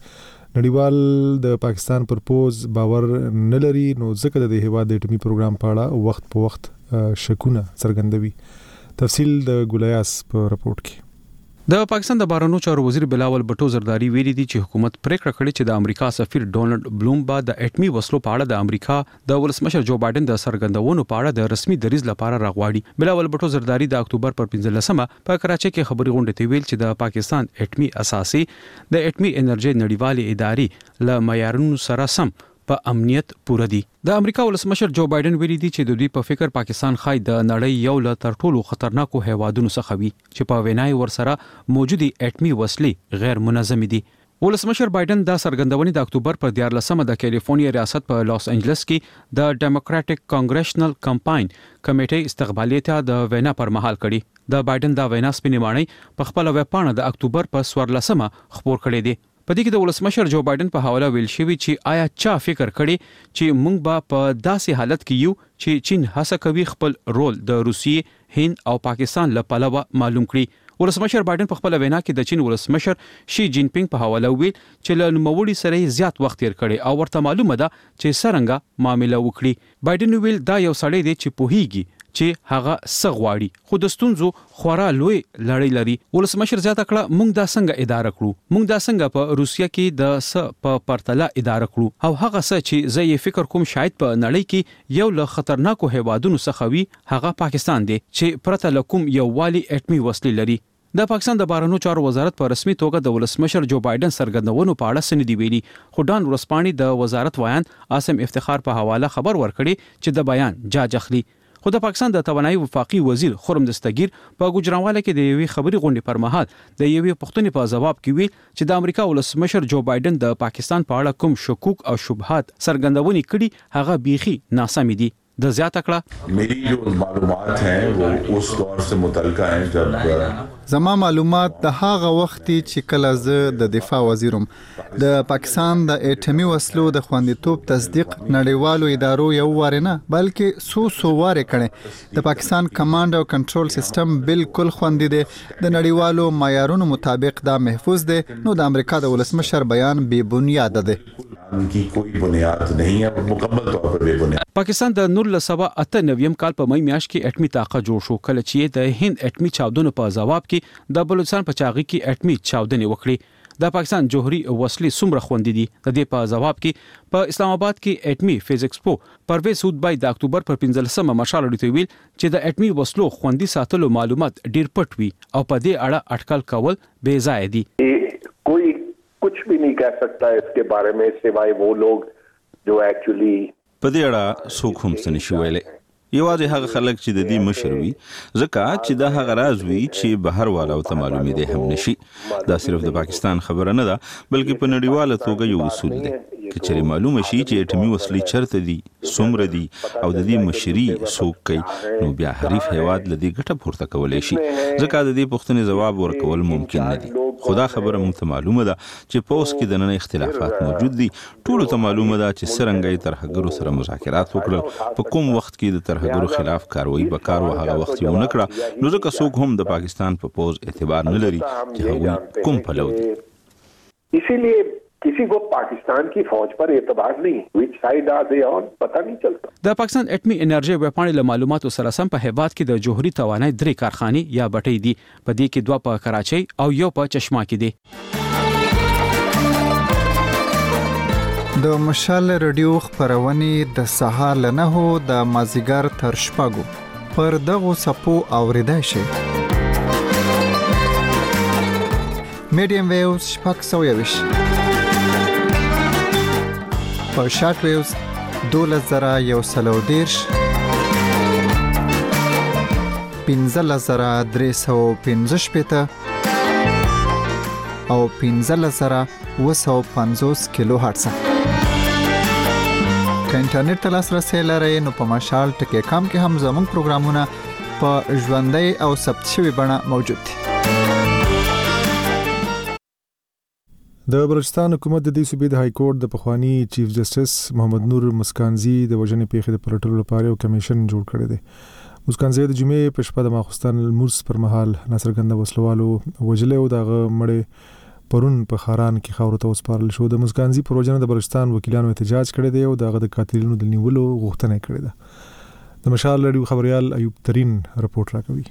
نړیوال د پاکستان پر پوز باور نه لري، نو ځکه د هیواد د اټومي پروګرام په اړه وخت په وخت شکونه څرګندوي. تفصیل د ګولیاس په رپورت کې. د پاکستان د بهرنیو چارو وزیر بلاول بټو زرداری ویلي دي چې حکومت پریکړه کړې چې د امریکا سفیر ډونالد بلوم با د اټومي وسلو په اړه د امریکا د ولسمشر جو بایدن د سرګندونو په اړه د رسمي دریځ لپاره راغواړي. بلاول بټو زرداری د اکتوبر پر پنځلسمه په کراچۍ کې خبري غونډه ته ویل چې د پاکستان اټومي اساسي د اټومي انرژي نړیوالې ادارې له معیارونو سره سم په امنیت پوره دي. د امریکا ولسمشر جو بایدن ویلي دي چې د دوی په فکر پاکستان خای د نړۍ یو له تر ټولو خطرناکو هیوادونو څخه وي چې په وینای ورسره موجودي اټومي وسلې غیر منظم دي. ولسمشر بایدن دا سرګندونې د اکتوبر پر دیارلسمه د کیلیفورنیا ریاست په لاس انجلس کې د ډیموکراټک کانګریشنل کمپاین کمیټې استقبالیته د وینا پر مهال کړي. د بایدن دا وینا سپینېمانۍ په خپل ویب پاڼه د اکتوبر په څوارلسمه خبر کړي دي. په دې کې د ولسمشر جو بایدن په حواله ویل شوی چې آیا چا فکر کړي چې موږ به په داسې حالت کې یو چې چین هڅه کوي خپل رول د روسیې، هند او پاکستان له پلوه معلوم کړي. ولسمشر بایدن په خپل وینا کې د چین ولسمشر شي جین پینګ په حواله ویل چې له نوموړي سره زیات وخت تیر کړي او ورته معلومه ده چې څنګه معاملې وکړي. بایدن ویل دا یو سړی دی چې پوهیږي چې هغه سغواړي، خو د ستونزو خورا لوی لړۍ لري. ولسمشر زیاته کړه موږ دا څنګه اداره کړو، موږ دا څنګه په روسیا کې د س په پرتله اداره کړو او هغه څه چې زه یې فکر کوم شاید په نړۍ کې یو له خطرناکو هیوادونو څخه وي، هغه پاکستان دی چې پرته له کوم یو والی اټومي وسلې لري. د پاکستان د بهرنیو چارو وزارت په رسمي توګه د ولسمشر جو بایدن سرګندونو په اړه سندې ویلي، خو ډان ورسپاني د وزارت ویان عاصم افتخار په حواله خبر ورکړي چې د بیان جاج اخلي. خو د پاکستان د توانایي وفاقي وزیر خرم دستگیر په ګوجرانواله کې د یوې خبري غونډې پر مهال د یوې پښتنې په جواب کې ویل چې د امریکا ولسمشر جو بایدن د پاکستان په اړه کوم شکوک او شبهات څرګندونې کړي هغه بیخي ناسم دي. د زیاته کړه मेरी जो मालूमात हैं वो उस दौर से मुतल्लिका हैं जब زما معلومات د هغه وخت چې کله زه د دفاع وزیرم د پاکستان د اټومي وسلو د خوندیتوب تصدیق نړیوالو ادارو یو واره نه بلکې سو سو واره کړي. د پاکستان کمانډ او کنټرول سیستم بالکل خوندي دی، د نړیوالو معیارونو مطابق دا محفوظ دی. نو د امریکا د ولسمشر بیان بے بنیاد دی. की कोई बुनियाद नहीं है، मुकम्मल तौर पर बेबुनियाद. پاکستان د نولس سوه اته نویم کال په مې میاشت کې اټومي طاقت جوړ شو، کله چې د هند اټومي چاودنو په جواب کې د بلوچستان په چاغي کې اټومي چاودنې وکړې. د پاکستان جوهري وسلې څومره خوندې دي؟ د دې په جواب کې په اسلام آباد کې اټومي فزیکس پو پرویز سودبای د اکتوبر پر پنځلسمه مشال لري ویل چې د اټومي وسلو خوندي ساتلو معلومات ډیر پټ وي او په دې اړه اټکل کول بے ځای دي. کوئی कुछ भी नहीं कह सकता है इसके बारे में सिवाय वो लोग जो एक्चुअली په دې اړه څوک هم څه نشي ویلای یوازې هغه خلک چې د دې مشر وي، ځکه چې دا هغه راز وي چې بهر والا ته معلومې دی هم نشي. دا صرف د پاکستان خبره نه ده، بلکې په نړیواله توګه یو اصول دی. که چېرې معلومه شي چې اټومي وسلې چرته دي، څومره دي او د دې مشري څوک کوي، نو بیا حریف هیواد له دې ګټه پورته کولی شي، ځکه د دې پوښتنې ځواب ورکول ممکن نه دي. خو دا خبره موږ ته معلومه ده چې پوځ کې دننه اختلافات موجود دي. ټولو ته معلومه ده چې څرنګه یې ترهګرو سره مذاکرات وکړل، په کوم وخت کې د ترهګرو خلاف کاروایی به کار و هغه وخت یې ونه کړه، نو ځکه څوک هم د پاکستان په پوځ اعتبار نه لري چې هغوی کوم پلو دي. इसीलिए किसी को पाकिस्तान की फौज पर एतबार नहीं, which side are they on पता नहीं चलता. د پاکستان اټمی انرژي وپاڼې له معلوماتو سره سم په هیواد کې د جوهري توانای درې کارخانې یا بټۍ دي، په دې کې دوه په کراچۍ او یو په چشمه کې دي. د مشال رادیو خبرونه د سهار له نهو د مازیګر تر شپږو پر دغه سپو اوریدای شي. میډیم ویوز شپږ سوه یویش، په شارټ ویوز دولس زره یو سل او دېرش، پنځلس زره درې سوه پنځه شپېته او پنځلس زره اوه سوه پنځوس کیلو هرتز. که انټرنیټ ته لاسرسی لرئ نو په مشال ټکی کام کې هم زموږ پروګرامونه په ژوندۍ او ثبت شوي بڼه موجود دي. د بلوچستان حکومت د دې صوبې د های کورټ د پخوانی چیف جسټس محمد نور مسکانزي د وژنې پیښې د پلټلو لپاره یو کمیشن جوړ کړی دی. مسکانزي د جمعې په شپه د ماخوستن المرس پر مهال ناڅرګنده وسلوالو وجلې او دغه مړې پرون په خاران کې خاورو ته وسپارل شو. د مسکانزي پر وژنه د بلوچستان وکیلانو احتجاج کړی دی او دغه د قاتلینو د نیولو غوښتنه کړې ده. د مشال رادیو خبريال ایوب ترين رپورټ راکوي.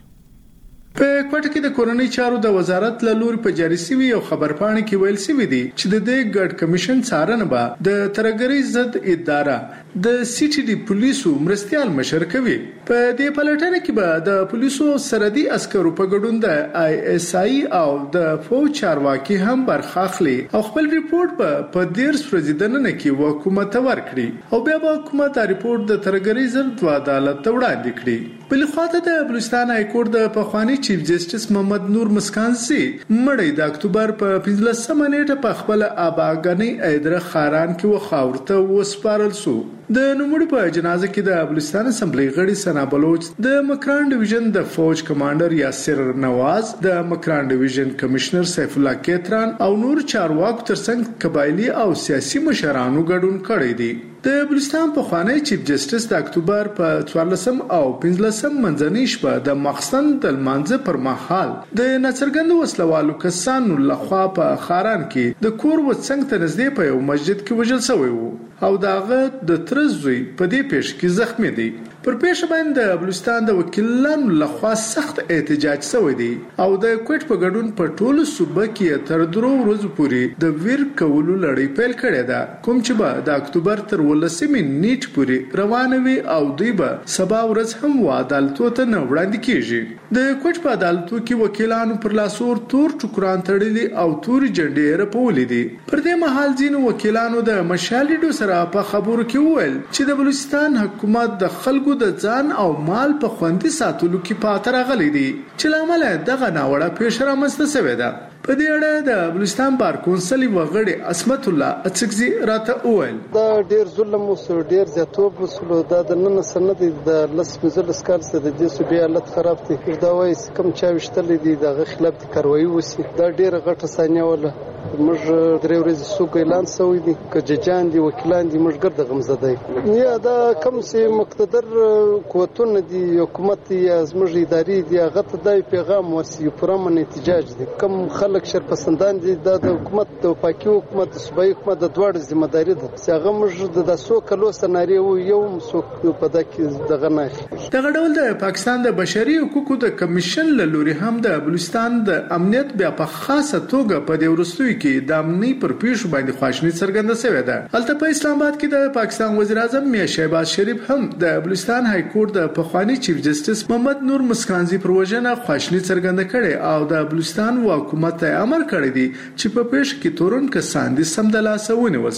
په کوټه کې د کورنۍ چارو د وزارت له لوري په جاري سوي او خبرپاڼه کې ویل سوي دي چې د دې ګډ کمیشن څارنه به د ترهګرۍ ضد اداره د سی ټي ډي پولیسو مرستيال مشر کوي. په دې پلټنه کې به د پولیسو سرحدي عسکرو په ګډون د آی اس آی او د فوج چارواکي هم برخه اخلي او خپل ریپورت به په ډیر سپرزیدنه کې حکومت ته ورکړي او بیا به حکومت دا ریپورت د ترهګرۍ ضد عدالت ته وړاندې کړي. بل خواته د بلوچستان های کورټ د پخوانی چیف جسټس محمد نور مسکانزي مړی د اکتوبر په پنځلسمه نیټه په خپل اباګنی ایدره خاران کې وخاورته وسپارل سو. د نوموړي په جنازه کې د بلوچستان اسمبلی غړي سنا بلوچ، د مکران ډیویژن د فوج کمانډر یاسر نواز، د مکران ډیویژن کمشنر سیف الله کیتران او نور چارواکو ترڅنګ قبایلی او سیاسي مشرانو ګډون کړی دی. د بلوچستان پخوانی چیف جسټس د اکتوبر په څوارلسم او پنځلسم منځنۍ شپه د مخزن د لمانځه پر مهال د ناڅرګند وسلوالو کسانو لخوا په خاران کې د کور وڅنګ ته نږدې په یو مسجد کې وژل شوی وو او داغه د ترزوی په دې پیښه کې زخمی دی. پر پیښه باندې د بلوچستان د وکیلانو لخوا سخت احتجاج شوی دی او د کوټ په ګډون په ټولو صوبه کې تر درو ورځې پورې د ویر کولو لړۍ پیل کړې ده، کوم چې به د اکتوبر تر ولسمې نیټ پورې روانه وي او دوی به سبا ورځ هم عدالتو ته نه وړاندې کیږي. د کوټ په عدالتو کې وکیلانو پر لاسور تور ټوکران تړلي او تور جنډې رپولې دي. پر دې مهال ځینو وکیلانو د مشالډو سره په خبرو کې وویل چې د بلوچستان حکومت د خلکو د ځان او مال په خوندي ساتلو کې پاتې راغلي دي چې لامل دغه ناوړه پیښه رامنځته شوې ده. په دې اړه د بلوچستان بار کونسل وغړي اسمت الله اڅکزي راته وویل دا ډیر ظلم او ډیر زیاتوب وسلو دا د نن سند د لس مزل سکال سره د دې صوبې حالت خراب دي. دا وایي کوم چا وشتل دي دغه خلاف د کاروایی وسی دا ډیر غټه ثانیه ولا موږ درې ورځې سوق اعلان شوی دي ک ججان دي وکیلان دي موږ ګرځه غمزده دي یا دا کم سي مقتدر قوتونه دي حکومت یا زموږ ادارې دي هغه ته د پیغام ورسي پرمن احتجاج دي کم خلک شرپسندان دي د حکومت د پاکي حکومت صوبایي حکومت د دوړ ذمہ داری ده چې هغه موږ د داسو کلو سناریو یو مسوک په دکې دغه نه دغه ډول د پاکستان د بشري حقوقو د کمیشن له لوري هم د بلوچستان د امنیت بیا په خاصه توګه په دې ورستوي کې د امنی پر پیښو باندې خواشنی څرګنده شوې ده. البته په اسلام آباد کې د پاکستان وزیر اعظم میا شهباز شریف هم د بلوچستان های کورټ د پخوانی چیف جسټس محمد نور مسکانزي پر وژنه خواشنی څرګنده کړي او د بلوچستان حکومت ته امر کړی دی چې په پیښه کې تورن کسان دي سم د لاسه ونیول شي.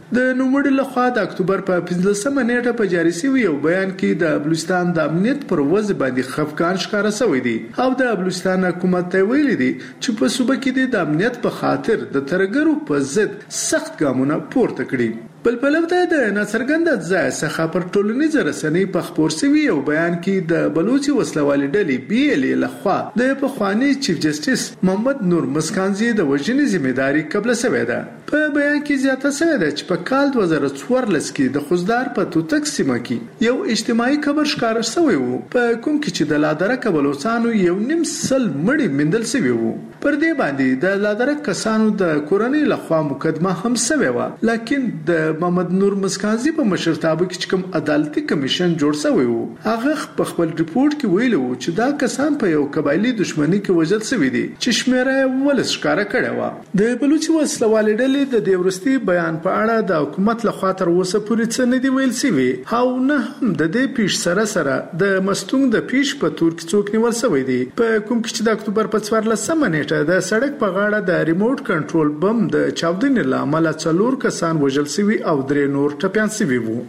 د نوموړي لخوا د اکتوبر په پنځلسمه نیټه په جاري شوی یو بیان کې د بلوچستان د امنیت پر وضع باندې خفقان ښکاره شوی دی او د بلوچستان حکومت ته ویلي دي چې په صوبه کې د امنیت په خاطر د ترګرو په ضد سخت ګامونه پورته کړي. بل پلوته د ناڅرګند ځای څخه پر ټولنیز رسنۍ په خبر شوی یو بیان کې د بلوچي وسلوالې ډلې بي ال ای لخوا د پخوانی چیف جسټیس محمد نور مسکانزي د وژنې ذمہداري قبل شوې ده. په بیان کې زیاته شوې ده چې په کال دوه زره څوارلس کې د خوزدار په توتک سیمه کې یو اجتماعي قبر ښکار شوی وو په کوم کې چې د لادرک بلوچستانو یو نیم سل مړي مندل شوی وو. پر دې باندې د لادرک کسانو د کورنۍ لخوا مقدمه هم شوی و، لیکن د محمد نور مسکانزي په مشرتابه کې کوم عدالتي کمیشن جوړ شوی وو هغه په خپل ریپورت کې ویلو چې دا کسان په یو قبایلی دښمنۍ کې وژل شوی دي چې شمیره ولس ښکارا کړی و. د بلوچي وسلوالې ډلې د دې ورستي بیان په اړه د حکومت لخوا تر اوسه پورې څه نه دی ویل شوی او نه هم د دې پیښ سره سره د مستونګ د پیښ په تور کې څوک نیول شوی دی په کوم کې چې د اکتوبر په څوارلسمه نیټه د سړک په غاړه د ریموټ کنټرول بم د چاودنې لامل څلور کسان وژل شوی او درې نور ټپيان شوي وو.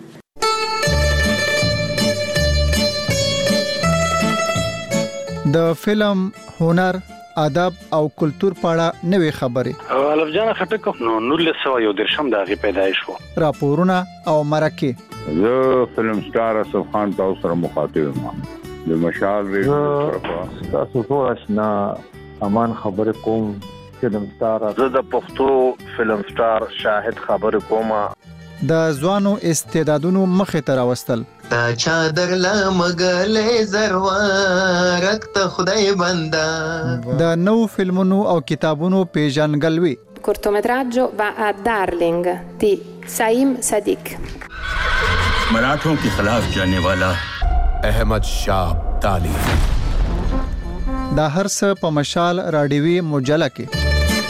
د فلم، هنر، ادب او کلچر په اړه نوې خبرې الف جان خټک نو نولس سوه یو درشم د هغې پیدایش وو. راپورونه او مرکې زه فلم سټار اسف خان تاسو سره مخاطب یم د مشال ریډیو تاسو ټول آشنا امان خبرې کوم فلم سټار. زه د پښتو فلم سټار شاهد خبرې کوم د ځوانو استعدادونو مخې ته راوستل تا چادر لمغلې زروارت ته خدای بندا د نو فلمونو او کتابونو پیژنګلوي. cortometraggio va a Darling di Saim Sadiq. मराठों के खिलाफ जाने वाला अहमद शाह अब्दाली. دا هر څه په مشال رادیوي مجله کې.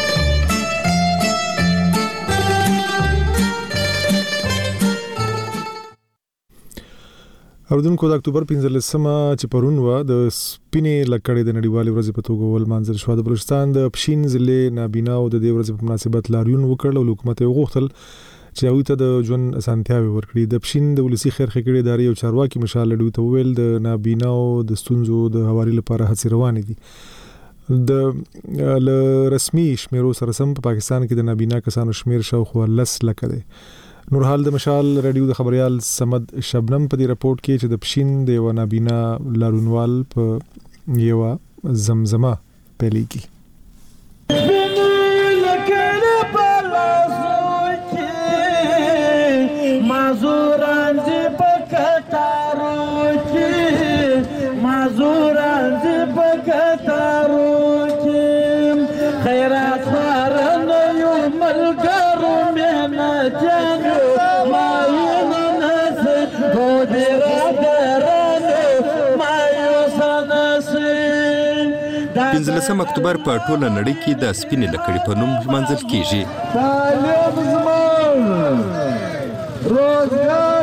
اردوونکو د اکتوبر پنځلسمه چې پرون و د سپینې لکړې د نړیوالې ورځې په توګه ول منځل شو. د بلوچستان د پښین ضلع نابینا او د دې ورځې په مناسبت لاریون وکړ او حکومت یې غوښتل چې هغوی ته د ژوند اسانتیاوې ورکړي. د پښین د ولسي خیر ښېګړې ادارې یو چارواکي مشال لډوي ته وویل د نابینا او د ستونزو د هواري لپاره هڅې روانې دي. د ل رسمي شمیرو سره سم په پاکستان کې د نابینا کسانو شمیر شاوخوا لس لکه دی. نورحال د مشال رادیو د خبريال سمد شبنم په دې راپورټ کې چې د پښین د یو نابینا لارونوال په یو زمزمه پېلې کی مازوران دې پکټارو کې مازوران دې پکټارو کې خیرات خارن یو ملګرو مېنا جانو مایو نس ګودرا درانو مایو سنس. پنځلسم اکتوبر په ټوله نړۍ کې د سپینې لکړې په نوم لمانځل کیږي. تعلیم زموږ روزګار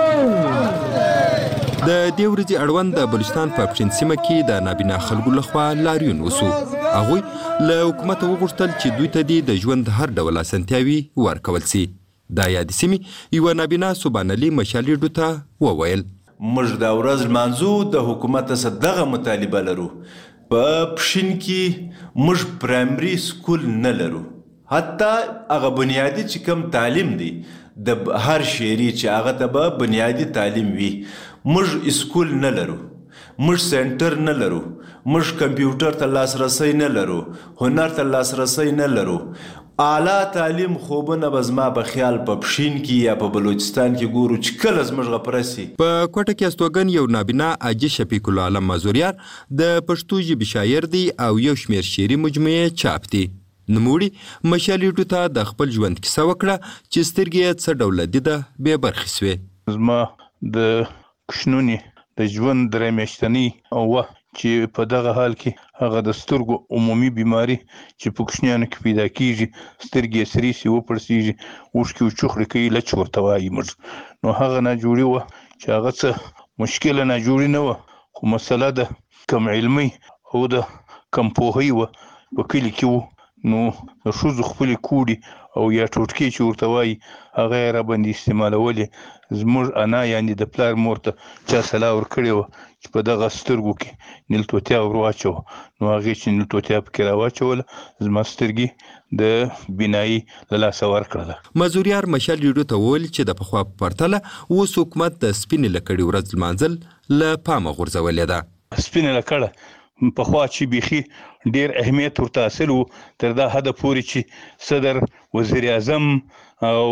د دې ورځې اړوند د بلوچستان په پښین سیمه کې د نابینا خلکو لخوا لاریون وسو. هغوی له حکومت وغوښتل چې دوی ته د ژوند هر ډول اسانتیاوي ورکول شي. د یادې سیمې یوه نابینا سبحان علي مشالیډو ته وویل موږ دا ورځ لمانځو د حکومت څخه دغه مطالبه لرو. په پښین کې موږ پرایمري سکول نه لرو، حتی هغه بنیادي چې کوم تعلیم دی د هر شهري چې هغه ته به بنیادي تعلیم وي. موږ اسکول نه لرو، موږ سنټر نه لرو، موږ کمپیوټر ته لاسرسی نه لرو، هنر ته لاسرسی نه لرو. اعلی تعلیم خوبونه به زما په خیال په پښین کې یا په بلوچستان کې ګورو چې کله زموږ غفره سي. په کوټه کې استوګن یو نابینا حاجي شفیق الله عالم مازوریار د پښتو ژبې شاعر دی او یو شمېر شعري مجموعې چاپ دي. نوموړي مشالیډو ته د خپل ژوند کیسه وکړه چې سترګې یې څه ډول لیده بې برخې سوې. زما د کوشنونې د ژوند درې میاشتنۍ وه چې په دغه حال کې هغه د سترګو عمومي بیماري چې په کوشنیانو کې پیدا کیږي، سترګې یې سرې سي وپړسېږي، اوښکې وچوخړې کوي، لچ ورته وایي موږ. نو هغه ناجوړي وه چې هغه څه مشکله ناجوړي نه وه، خو مسله د کم علمۍ او د کم پوهۍ وه. په کلي کې وو، نو د ښځو خپلې کوډې او یا ټوټکي چې ورته وایي هغه یې راباندې استعمالولې زموږ انا یعنې د پلار مور ته چا سلا ورکړې وه چې په دغه سترګو کې نیل توتیا ور واچوه نو هغې چې نیل توتیا پکې راواچوله زما سترګې د بینایي له لاسه ورکړله. مزوریار مشال ریډیو ته وویل چې د پخوا په پرتله اوس حکومت د سپینې لکړې ورځ لمانځل له پامه غورځولې ده. سپینه لکړه پخوا چې بیخي ډیر اهمیت ورته حاصل و تر دا حده پورې چې صدر وزیر اعظم او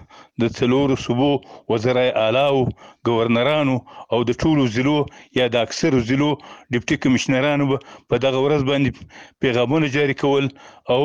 د څلورو صوبو وزرای اعلی او گورنرانو او د ټولو ضلعو یا د اکثرو ضلعو ډیپټي کمشنرانو په دغه ورځ باندې پیغامونه جاري کول او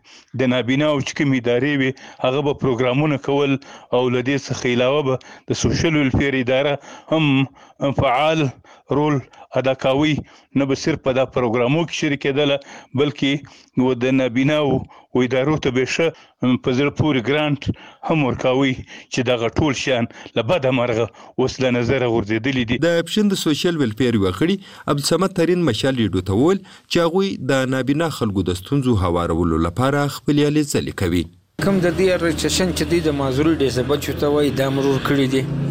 د نابینا او چې کومې ادارې وي هغه به پروګرامونه کول او له دې څخه علاوه به د سوشل ویلفیر اداره هم فعال رول ادا کوي نه به صرف په دا پروګرامو کې شریکېدله بلکې د نابینا او ادارو ته به ښه په زړه پورې ګرانټ هم ورکوي چې دغه ټول شیان له بده مرغه اوس له نظره غورځېدلي دي. د پښین د سوشل ویلفیر یوه غړي عبدالصمد ترین مشال ریډیو ته وویل چې هغوی د نابینا خلکو د ستونزو هوارولو لپاره خپلې هلې ځلې کوي. کوم د دې رجسټریشن چې دوی د معذوري ډیسیبل چې ته وایي دا مرور کړي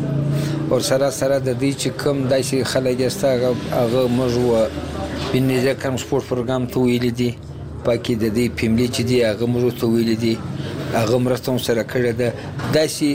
دي او سره سره د دې چې کوم داسې خلک یې ستا هغه موږ و بینیزه کم سپورټ پروګرام ته ویلي دي پاکې د دې فیملي چې دي هغه موږ ته ویلي دي هغه مرسته هم سره کړې ده.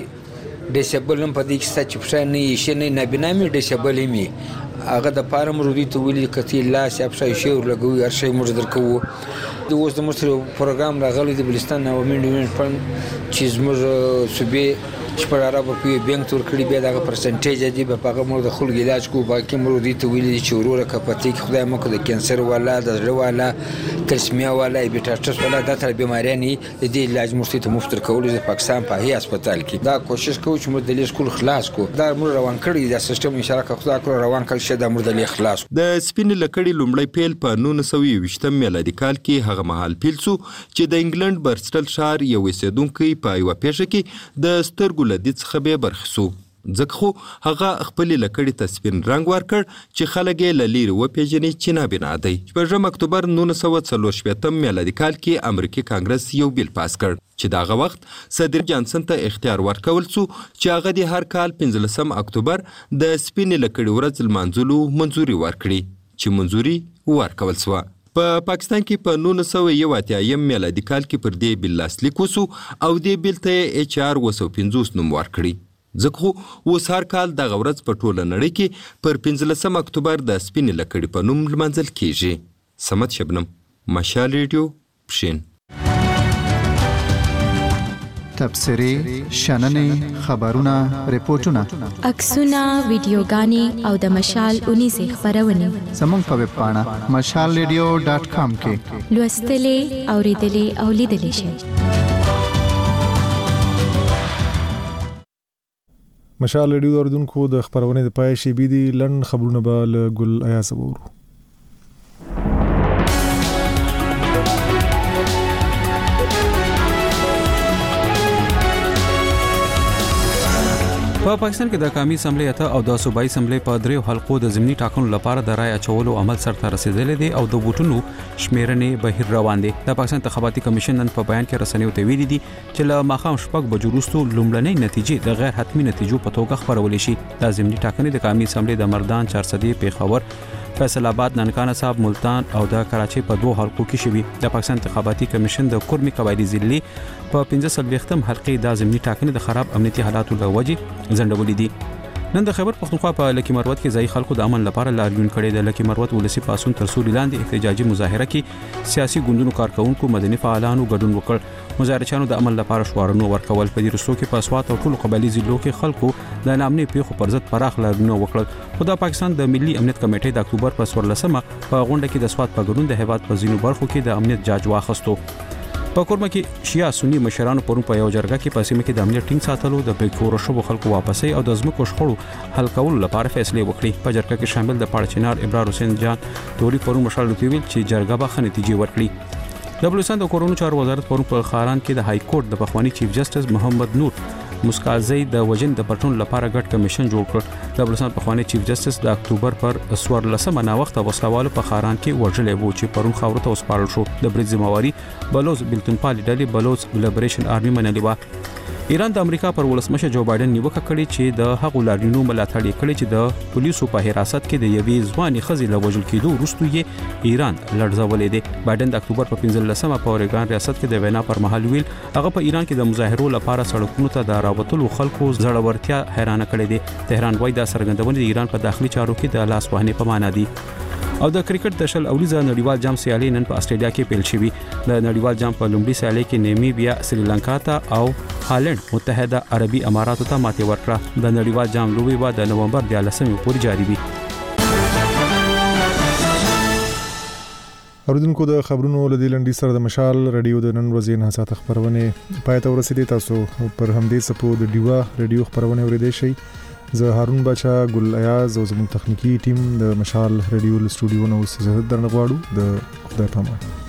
داسې ډیسیبل هم په دې کې ستا چې پښه نه یې شي نه نابینا مې ډیسیبل هم وي هغه د پاره موږ دوی ته ویلي که ته یې لاس یا پښه یې شی ورلګوي هر شی موږ درکوو. د اوس د موږ سره پروګرام راغلی د بلوچستان عوامي ډیولپمنټ فنډ چې زموږ صوبې شپږ اربه روپۍ بانک ته ورکړي بیا دغه پرسنټیج دی په هغه موږ د خلکو علاج کوو باقي موږ دوی ته ویلي دي چې وروره که په دې کې خدای مه کړه د کینسر والا د زړه والا تلسمیا والا هیپاټایټس والا دا تر بیماریان یې د دې علاج موږ ته مفت ورکولو د پاکستان په هي هسپتال کې دا کوشش کوو چې موږ د دې سکول خلاص کړو دا موږ روان کړی دا سیستم انشاءالله که خدای کړو روان کړل شي دا موږ د دې خلاص. د سپینې لکړې لومړی پیل په نولس سوه یوویشتم میلادي کال کې هغه مهال پیل سو چې د انګلند برسټل ښار یو اوسېدونکی په یوه پیښه کې د سترګو له دید څخه بې برخې سو ځکه خو هغه خپلې لکړې ته سپین رنګ ورکړ چې خلک یې له لرې وپېژني چې نابینا دی. شپږم اکتوبر نولس سوه څلور شپېتم میلادي کال کې امریکي کانګرس یو بیل پاس کړ چې د هغه وخت صدر جانسن ته اختیار ورکول سو چې هغه د هر کال پنځلسم اکتوبر د سپینې لکړې ورځ لمانځلو منظوري ورکړي چې منظوري ورکول سوه. په پا پاکستان کې په نولس سوه یو اتیایم میلادي کال کې پر دې بیل لاسلیک وسو او دې بیل ته یې ایچ آر اوه سوه پنځوس نوم ورکړي ځکه خو اوس هر کال دغه ورځ په ټوله نړۍ کې پر پنځلسم اکتوبر د سپینې لکړې په نوم لمانځل کیږي. صمد شبنم، مشال ریډیو، پښین. تبصرې، شننې، خبرونه، ریپورتونه، عکسونه، ویډیوګانې او د مشال اونیزې خپرونې زموږ په ویب پاڼه مشال ریډیو ډاټ کام کې لوستلې، اوریدلې او لیدلې شئ. مشال ریډیو اوریدونکو د خبرونې د پای شی بي دي لن خبرونه به له ګل ایاز وورو. په پاکستان کې د قومي اسمبلی اته او د صوبایي اسمبلی په دریو حلقو د ضمني ټاکنو لپاره د رای اچولو عمل سرته رسیدلی دی او د ووټونو شمیرنې بهیر روان دی. د پاکستان انتخاباتي کمیشن نن په بیان کې رسنیو ته ویلي دي چې له ماښام شپږ بجو وروسته لومړنۍ نتیجې د غیر حتمي نتیجو په توګه خپرولې شي. د ضمني ټاکنې د قومي اسمبلی د مردان، چارسدي، پیښور، فیصل آباد، ننکانه صاحب، ملتان او د کراچۍ په دوه حلقو کې شوي. د پاکستان انتخاباتي کمیشن د کورمي قبایلي ضلع په پنځه څلوېښتم حلقې د ضمني ټاکنې د خراب امنیتي حالاتو له وجې ځنډولې دي. نن د خیبر پښتونخوا په لکی مروت کې ځای خلکو د امن لپاره لاریون کړي. د لکی مروت ولسی پاسون تر سوري لاندې احتجاجي مظاهره کې سیاسي ګوندونو کارکونکو مدني فعالانو ګډون وکړ. مظاهرچیانو د امن لپاره شعارونه ورکول. په دې رسو کې په اسوات او ټولو قبایلي ضلعو کې خلکو د نامني پیښو پر ضد پراخ لاریونونه وکړل. خو د پاکستان د ملي امنیت کمیټې د اکتوبر په څوارلسمه په غونډه کې د اسوات په ګډون د هیواد په ځینو برخو کې د امنیت جاج واخیستو. په کورمه کې شیا سنی مشرانو پرون په یو جرګه کې په سیمه کې د امنیت ټینګ ساتلو، د بیکور شوبو خلکو واپسۍ او د ځمکو شخړو حل کولو لپاره فیصله وکړي. په جرګه کې شامل د پاړچینار ابرار حسین جان توري پرون مشال لوتویل چې جرګه به ښه نتیجې ورکړي. د بلوچستان د کورونو چارو وزارت پرون په خاران کې د های کورټ د پخوانی چیف جسټس محمد نور مسکازي د وجن د پټون لپاره ګډ کمیشن جوړ کړ. د بلوچستان پخوانی چیف جسټس د اکتوبر پر څوارلسمه نا وخت وسلوالو په خاران کې ورجلې وو چې پرون خاور ته وسپارل شو. د برید ذمہواری بلوچ بلتون پالي ډلې بلوچ لیبریشن آرمي منلې و. ایران د امریکا پر ولسمشر جو بایدن نیوکه کړې چې د هغو لاریونونو ملاتړ کړي چې د پولیسو په حراست کې د یوې ځواني ښځې له وژل کېدو وروسته یې ایران لړزولې دی. بایدن د اکتوبر په پنځلسمه په اورګان ریاست کې د وینا پر مهال ویل هغه په ایران کې د مظاهرو لپاره سړکونو ته د راوتلو خلکو زړورتیا حیرانه کړې دي. تهران وایي دا څرګندونه د ایران په داخلي چارو کې د لاس وهنې په معنا دي. او د کرکټ د شل اولیزه نړیوال جام سیالي نن په استرالیا کې پیل شوې. د نړیوال جام په لومړي سیالي کې نیمیبیا سریلانکا ته او هالند متحده عربي اماراتو ته ماتې ورکړه. د نړیوال جام لوبې به د نومبر د لسمې پورې جاري وي. اوریدونکو د خبرونو لدی لنډي سره د مشال رادیو د نن ورځې نه سات خبرونه پای ته ورسېدي. تاسو پر همدې سپو د دیوا رادیو خبرونه اوریدئ شئ. زه هارون بچا ګل ایاز او زموږ تخنیکی ټیم د مشال رادیو ل سټوډیو نو سره درنغواړو. د خدای پامان.